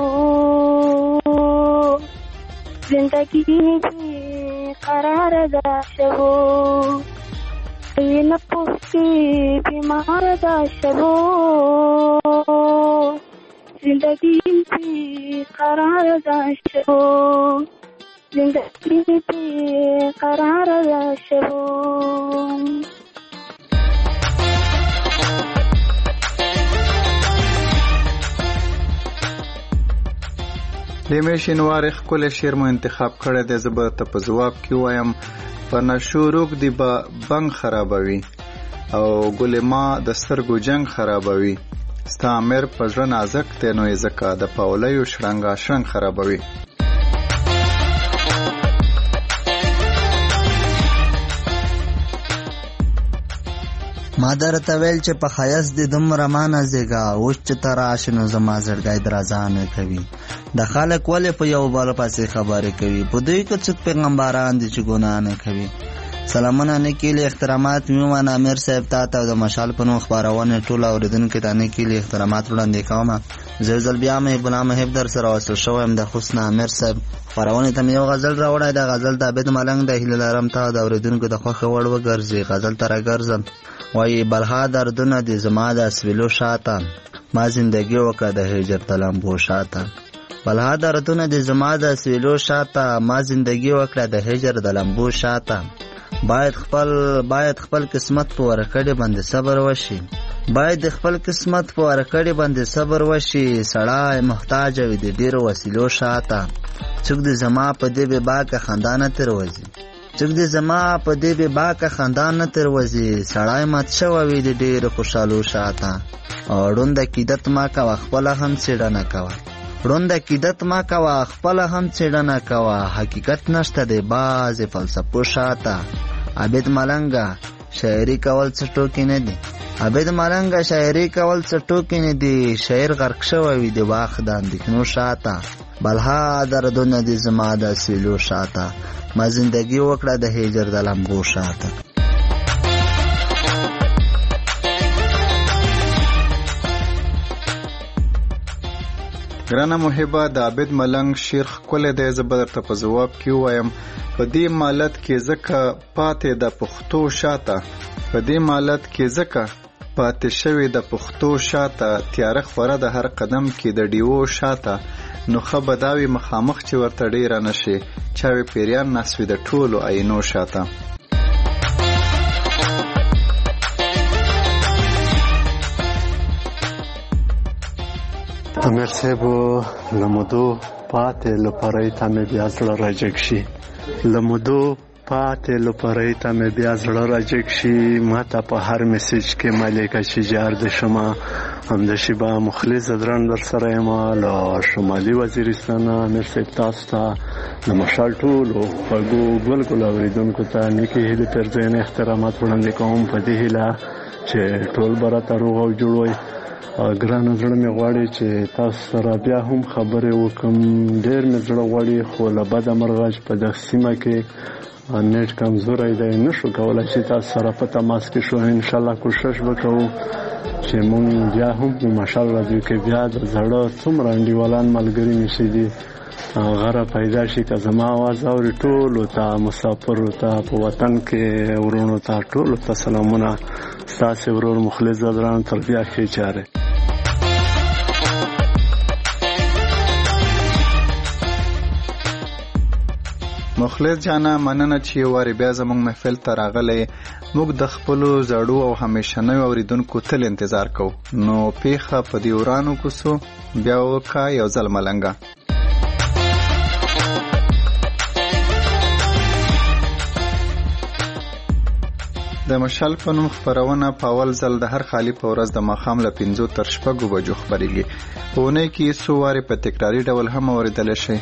زندګي بې قراره دا شبو ته یې نه پوښتې بیماره دا شبو زندگی بی قرار داشته و زندگی بی قرار داشته و لیمه شینوار ښکلی شعر مو انتخاب کړی دی. زه به ته په ځواب کې وایم په نشو روږ دی به بنګ خرابوي او ګلې ما د سترګو جنګ خرابوي. ستا امر په زړه نازک دی نو یې ځکه د پاولیو شړنګا شړنګ خرابوي. ما درته ویل چې په ښایست دې دومره ما نازېږه، اوس چې ته راشې نو زما زړګی درازه نه کوي. د خلک ولې په یو بل پسې خبرې کوي، په دوی کې څوک پیغمبران دي چې ګناه نه کوي. سلامونه نیکیلي احترامات میومن امیر صاحب ته ته د مشال په نوم خپرونې ټول اوریدونکو ته نیکیلي احترامات وړاندې کوم. زه یو ځل بیا مې غلام محب در سره وصل شوم د حسن امیر صاحب خپرونې ته مې یو غزل راوړی. د غزل د عبید ملنګ د هیله لرم ته د اوریدونکو د خوښې وړ وګرځي. غزل ته راګرځم وایي بلها دردونه دي زما د اسویلو شاته، ما زندگی وکړه د هجر د لمبو شاته. بلها دردونه دي زما د اسویلو شاته، ما زندگی وکړه د هجر د لمبو شاته. باید خپل باید خپل قسمت په ورکړې باندې صبر وشي، باید خپل قسمت په ورکړې باندې صبر وشي. سړی محتاج وي د ډیرو وسیلو شاته، څوک د زما په دې بې باکه خندانه تروځي، څوک د زما په دې بې باکه خندانه تروځي. سړی مات شوی وي د ډیرو خوشحالو شاته، او ړوند عقیدت ما کوه خپله هم څېړنه کوه، ړوند عقیدت ما کوه خپله هم څېړنه کوه. حقیقت نشته دی بعضې فلسفو شاته. عبید ملنګه شاعري کول څه ټوکې نه دي، عبید ملنګه شاعري کول څه ټوکې نه دي. شاعر غرق شوی وي د واخ د اندېښنو شاته، بلها دردونه دي زما د اسویلو شاته، ما زندگی وکړه د هجر د لمبو شاته. ګرانه محبه د عبید ملنګ شعر ښکلی دی. زه به درته په ځواب کې ووایم په دې مالت کې ځکه پاتې د پښتو شاته، په دې مالت کې ځکه پاتې شوې د پښتو شاته. تیاره خوره د هر قدم کې د ډیوو شاته، نو ښه به دا وي مخامخ چې ورته ډیره نشي، چاوې پیریان ناست وي د ټولو آینو شاته. امیر صاحبو لمدو پاتې لپاره ته مې بیا زړه راجګ شي، لمدو پاتې لپاره ته مې بیا زړه راجګ شي. ما ته په هر میسیج کې ملیکه چې جار د شما همدشي به مخلص دران در سره یم له شمالي وزیرستان. امیر صاحب تاسو ته د مشال ټولو خوږو ګل ګل اورېدونکو ته نیکې هیلې پرځاینه احترامات وړاندې کوم په دې هیله چې ټول به راته روغ او جوړ وي. ګرانه زړه مې غواړي چې تاسو سره بیا هم خبرې وکړم، ډېر مې زړه غواړي خو له بده مرغه چې په دغه سیمه کې نیټ کمزوری دی نشو کولی چې تاسو سره په تماس کې شو. انشاءالله کوشش به کوو چې مونږ بیا هم په مشال راډیو کې بیا د زړه څومره انډیوالان ملګري مې چې دي غره پیدا شي که زما آواز اوري. ټولو ته مسافرو ته په وطن کې ورونو ته ټولو ته سلامونه. ستاسې ورور مخلص زدران تر بیا ښې چارې. مخلص جانا مننه چې واري بیا زموږ محفل ته راغلی. موږ د خپلو زړو او همیشنیو اوریدونکو تل انتظار کوو، نو پیښه په دې ورانو کوڅو بیا وکړه یو ځل ملنګه. د مشال په نوم خپرونه په اول ځل د هر خالی په ورځ د ماښام له پنځو تر شپږو بجو خپرېږي. په اونۍ کې څو وارې په تکراري ډول هم اورېدلی شئ.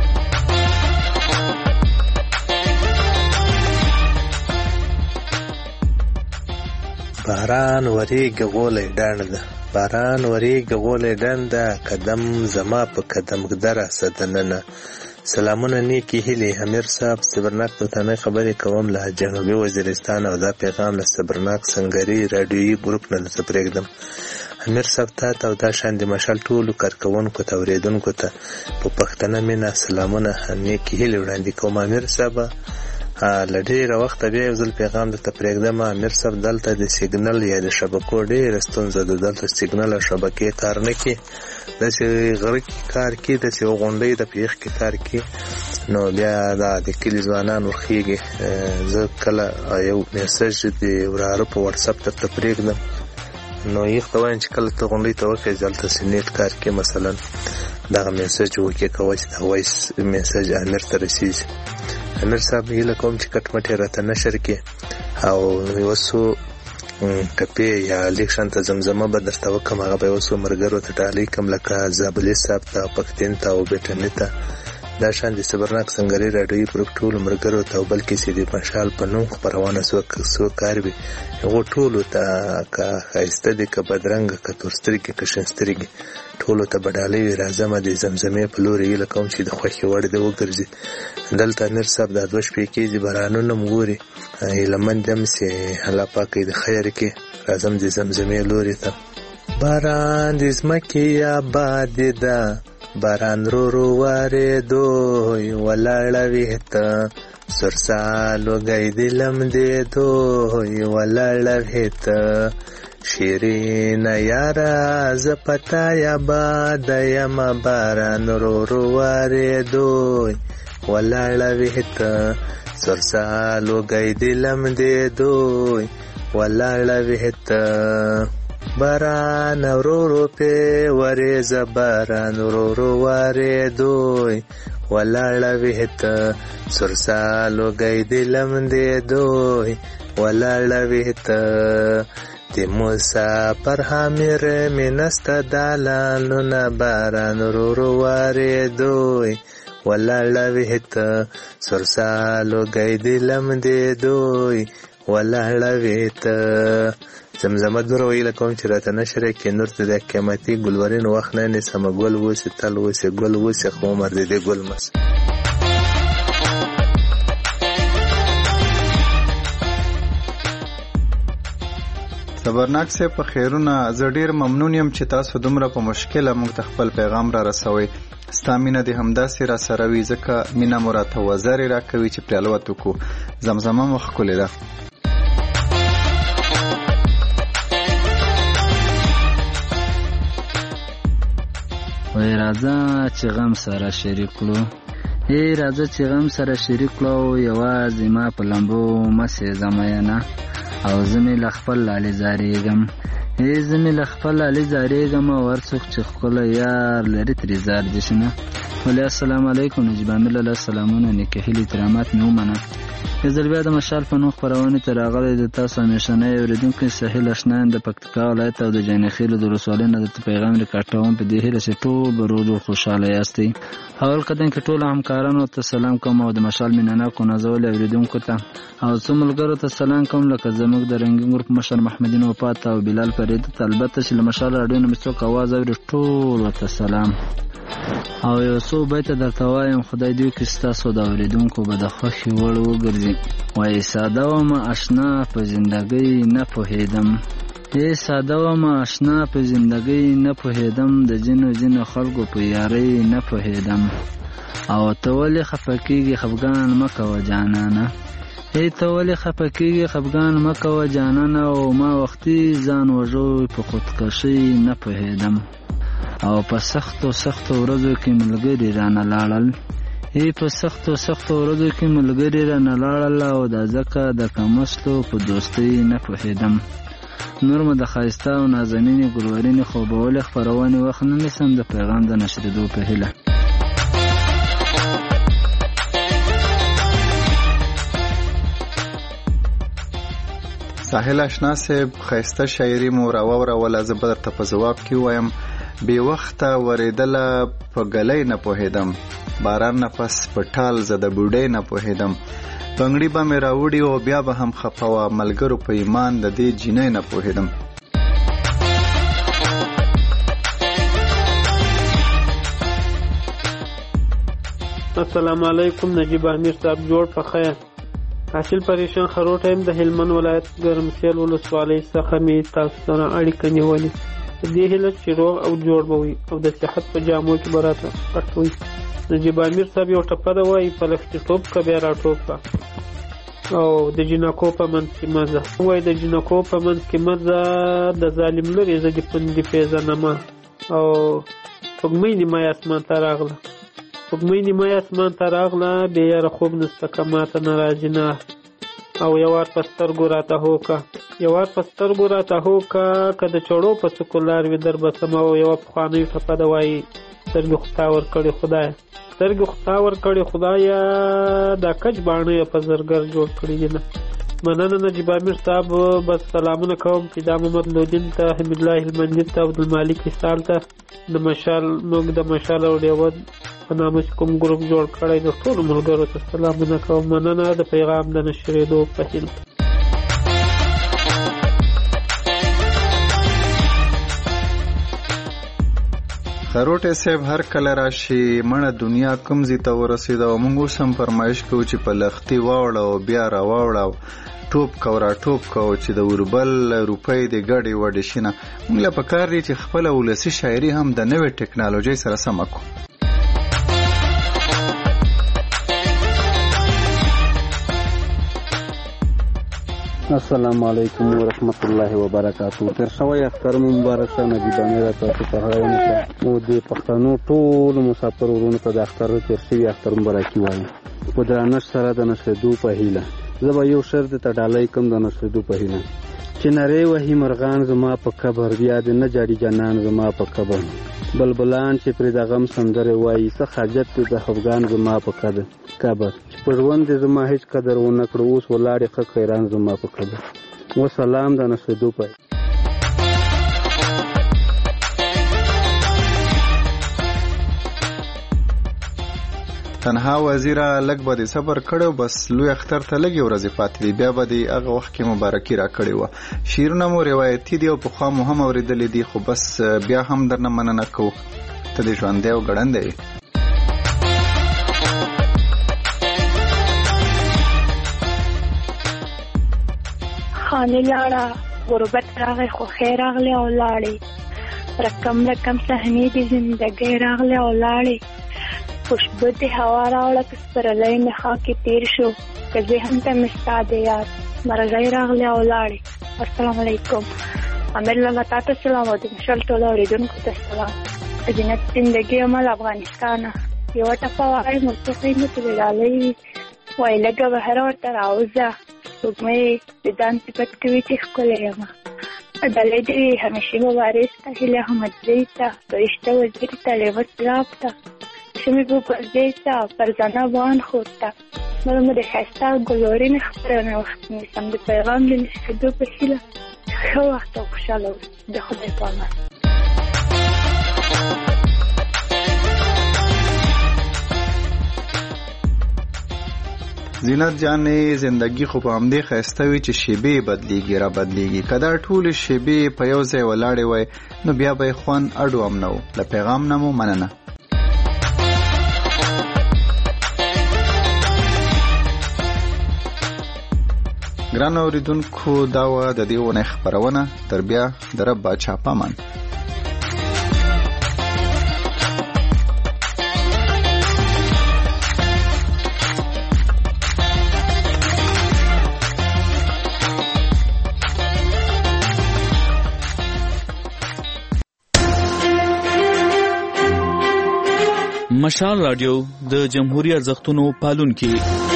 باران وریږي غولی ډنډ ده، باران وریږي غولی ډنډ ده، قدم زما په قدم ګدره سدننه. سلامونه نیکی هیلی امیر صاحب صبرناک پښتنې خبرې کوم له جنوبي وزیرستان او دا پیغام له صبرناک سنگري رادیویي ګروپ نه درته پرېږدم. امیر صاحب ته او دا شان د مشال ټولو کارکوونکو ته اورېدونکو ته په پښتنه مینه سلامونه نیکی هیلی وړاندې کوم. امیر صاحب له ډېره وخته بیا یو ځل پیغام درته پرېږدم امیر صاحب، دلته د سیګنل یا د شبکو ډېره ستونزه ده. دلته سیګنل او شبکې کار نه کوي، داسې غره کې کار کوي، داسې غونډۍ د پیښ کې کار کوي. نو بیا دا د کلي ځوانان ورخېږي. زه کله یو میسج د وراره په واتساپ درته پرېږدم، نو یخ ته وایم چې کله ته غونډۍ ته وخېږې دلته سې نیټ کار کوي، مثلا دغه میسج وکړې کوه چې د وایس میسج امیر ته رسېږي. امیر صاحب هیله کوم چې کټ مټ یې راته نشر کړي او یو څو ټپې یا لیک شانته زمزمه به درته وکړم، هغه به یو څو ملګرو ته ډالۍ کړم، لکه زابلي صاحب ته، پښتین ته او بیټني ته. دا شان د صبرناک سنګري راډیوي پروګ ټولو ملګرو ته او بلکې چې د مشال په نوم خپرونه څو کار وي هغو ټولو ته، که ښایسته دي که بدرنګه که تورسترګې که شین سترګې، ټولو ته به ډالۍ وي. راځمه د زمزمې په لورې هیله کوم چې د خوښې وړ دې وګرځي. دلته امیر صاحب دا دوه شپې کېږي بارانونه م ګوري، هیلهمند یم چې الله پاک یې د خیر کړي. راځم د زمزمې لورې ته. باران د ځمکې آباد ده، باران رو رو وارېدوی ولاړوي ته، سرسال وږی د لمدېدوی ولاړوي ته. شیرینه یاره زه په تا یاباده یمه، باران رو رو وارېدوی ولاړوي ته، سرسال وږی د لمدېدوی ولاړوي ته. باران ورو ورو پې ورېځه، باران ورو ورو وارېدوی ولاړوي ته، سرسال وږی د لمدېدوی ولاړوي ته. د مسافر حامر مې نسته دالانونه، باران ورو ورو وارېدوی ولاړوي ته، سرسال وږی د لمدېدوی ولاړوي ته. زمزمه دور ویله کوم چې راته نشر کې نور ته د قیمتي ګلورین وخت نه نیسمه، ګل وسې تل وسې ګل وسې خو عمر دې دې ګل مس. صبرناک صاحب په خیرونه، زه ډېر ممنون یم چې تاسو دومره په مشکله موږ ته خپل پیغام را رسوئ. ستا مینه دې همداسې را سره وي، ځکه مینه مو راته وزرې را کوي چې پرې الوت وکړو. زمزمه مو ښکلې ده. وای راځه چې غم سره شریک کړو، ای راځه چې غم سره شریک کړو، یوازې ما په لمبو مسې زمینه، او زه مې له خپل لالې زارېږم، ای زه مې له خپل لالې زارېږم، او هر څوک چې ښکلی یار لري ترې زار دې شنه. ولې السلام علیکم نجیب امیر لاله سلامونه، نیکه هیلې ترامات مې ومنه. یو ځل بیا د مشال په نوم خپرونې ته راغلی د تاسو همیشنی اورېدونکی سهیل اشنا یم د پکتیکا ولایت او د جانخیلو د ولسوالۍ نه درته پیغام ریکارډ کوم په دې هیله چې ټول به روغ او خوشحاله یاستئ. اول قدم کې ټولو همکارانو ته سلام کوم او د مشال مینهناکو نازولي اورېدونکو ته او څو ملګرو ته سلام کوم، لکه زموږ د رنګین ګروپ مشر محمدین وفات او بلال فرید ته، البته چې له مشال راډیو نه مې څوک اواز اوري ټولو ته سلام. او یو څو بیته درته وایم، خدای دې وکړي ستاسو د اورېدونکو به د خوښې وړ وګرځي. وایي ساده ومه اشنا په زندګۍ نه پوهېدم، ای ساده ومه اشنا په زندګۍ نه پوهېدم، د ځینو ځینو خلکو په یارۍ نه پوهېدم. او ته ولې خفه کېږې خفګان مه کوه جانانه، ای ته ولې خفه کېږې خفګان مه کوه جانانه، او ما وختي ځان وژوی په خودکشۍ نه پوهېدم. او په سختو سختو ورځو کې ملګري رانه لاړل، ای په سختو سختو ورځو کې ملګري رانه لاړل، او دا ځکه د کمستو په دوستۍ نه پوهېدم. نور مو د ښایسته او نازنینې ګلورینې خوبولې خپرونې وخت نه نیسم د پیغام د نشرېدو په هیله. ساحل اشنا صاحب ښایسته شاعري مو راووروله، زه به درته په ځواب کې ووایم بې وخته ورېدله په ګلۍ نه پوهېدم، باران نه پس په ټال زه د بوډۍ نه پوهېدم، پنګړي به مې راوړي او بیا به هم خفه وه، ملګرو په ایمان د دې جینۍ نه پوهېدم. السلام علیکم نجیب امیر صاحب، جوړ په خیر. حاصل پریشان خروټه يم د هلمند ولایت ګرمسیل ولسوالۍ څخه مې تاسو سره اړیکه نیولې. دې هیله چې روغ او جوړ به وي او د صحت په جامو کې به راته پټ وي. نجیب امیر صاحب یو ټپه ده وایي پلښتې ټوپ که بیا را ټوپ که، او د جنکو په منځ کې مزه وای د جنکو په منځ کې مزه د ظالم لوري زه د پندې پیژنمه او سپوږمۍ نیمه اسمان ته راغله سپوږمۍ نیمه اسمان ته راغله بې یاره خوب نسته که ماته نه راځي نه او یو وار په سترګو راته هوکه یو وار په سترګو راته هوکه که د چړو په څوکو لار وي در بسم او یوه پخوانۍ ټپه ده وایي سترګې خو تا ورکړې خدایه سترګې خو تا ورکړې خدایه دا کچ باڼه یې په زرګر جوړ کړي دي نه مننه نجیب امیر صاحب بس سلامونه کوم فدا محمد لودین ته حمید الله هلمندي ته عبدالمالک اسال ته د مشال موږ د مشال او ډیوه په نامه کوم ګروپ جوړ کړی د ټولو ملګرو ته سلامونه کوم مننه د پیغام د نشرېدو په هیله خروټه صاحب هر کله راشي مړه دنیا کوم زی ته ورسید او موږ سم فرمایش کوو چې په لختي واوړه او بیا را واوړه ټوپ کورا ټوپ کو چې د وربل روپۍ د ګډي وډ شینه موږ له پکار دي چې خپل ولسی شاعري هم د نوې ټکنالوژي سره سم کو السلام علیکم ورحمت الله وبرکاتہ تر شوی اختر مبارک شه نجیب امیر تاسو ته راوړم او د پښتنو ټول مسافر ورونو ته د اختر تر شوی اختر مبارکي وایم په درنښت سره د نشریدو په هیله زه به یو شرط ته ډالۍ کوم د نشریدو په هیله چې نری وهي مرغان زما په قبر بیا د نه جاړي جنان زما په قبر بلبلان چې پرې د غم سندره وایي څه حاجت د خفګان زما په قبر قبر په ژوند زما هیڅ قدر ونه کړ اوس ولاړې خه خیران زما په قبر و سلام د نشریدو په تنها وزیره لږ به دې صبر کړو بس لوی اختر ته لږې ورځې پاتې دي بیا به دې هغه وخت کې مبارکي را کړې وه شعرونه مو روایتي دي او پخوا مو هم اورېدلې دي خو بس بیا هم درنه مننه کوو ته دې ژوندی او ګړندی وي خانې لاړه غربت راغی خو خیر راغلی او لاړې رقم رقم صحنې د زندګۍ راغلی او لاړې خوشبو د هوا راوړه که سپرلی مې خاکې تېر شو که ذهن ته مې ستا د یاد مرغۍ راغلی او لاړې السلام علیکم امیر لاله تا ته سلام او د مشال ټولو اورېدونکو ته سلام زینت زندګي عمل افغانستانه یوه ټپه وایم ورڅخه مې ترې ډالۍ وي وایي لږه بهر ورته راوځه سپوږمۍ د ځان صفت کوي چې ښکلی یمه ډالۍ دې وي همیشې مبارز ته هیله احمدزۍ ته فرشته وزیر ته لیوه سلاب ته شمی بو پرزی تا پرزانه بان خود تا مرمو ده خسته گلوری نخبرانه وقت نیستم ده پیغام ده نشکدو پشیله خو وقت و خوشحاله ده خدای پامه زینت جانې زندگی خو په همدې ښایسته وي چې شیبې بدلیږي را بدلیږي که دا ټولې شیبې په یو ځای ولاړې وای نو بیا به یې خوند اډو هم نه و له پیغام نه مو مننه ګران اوریدونکو دا وه د دې اونۍ خپرونه تر بیا د رب باچا پامان مشال رادیو د جمهوریت ارزښتونو پالونکي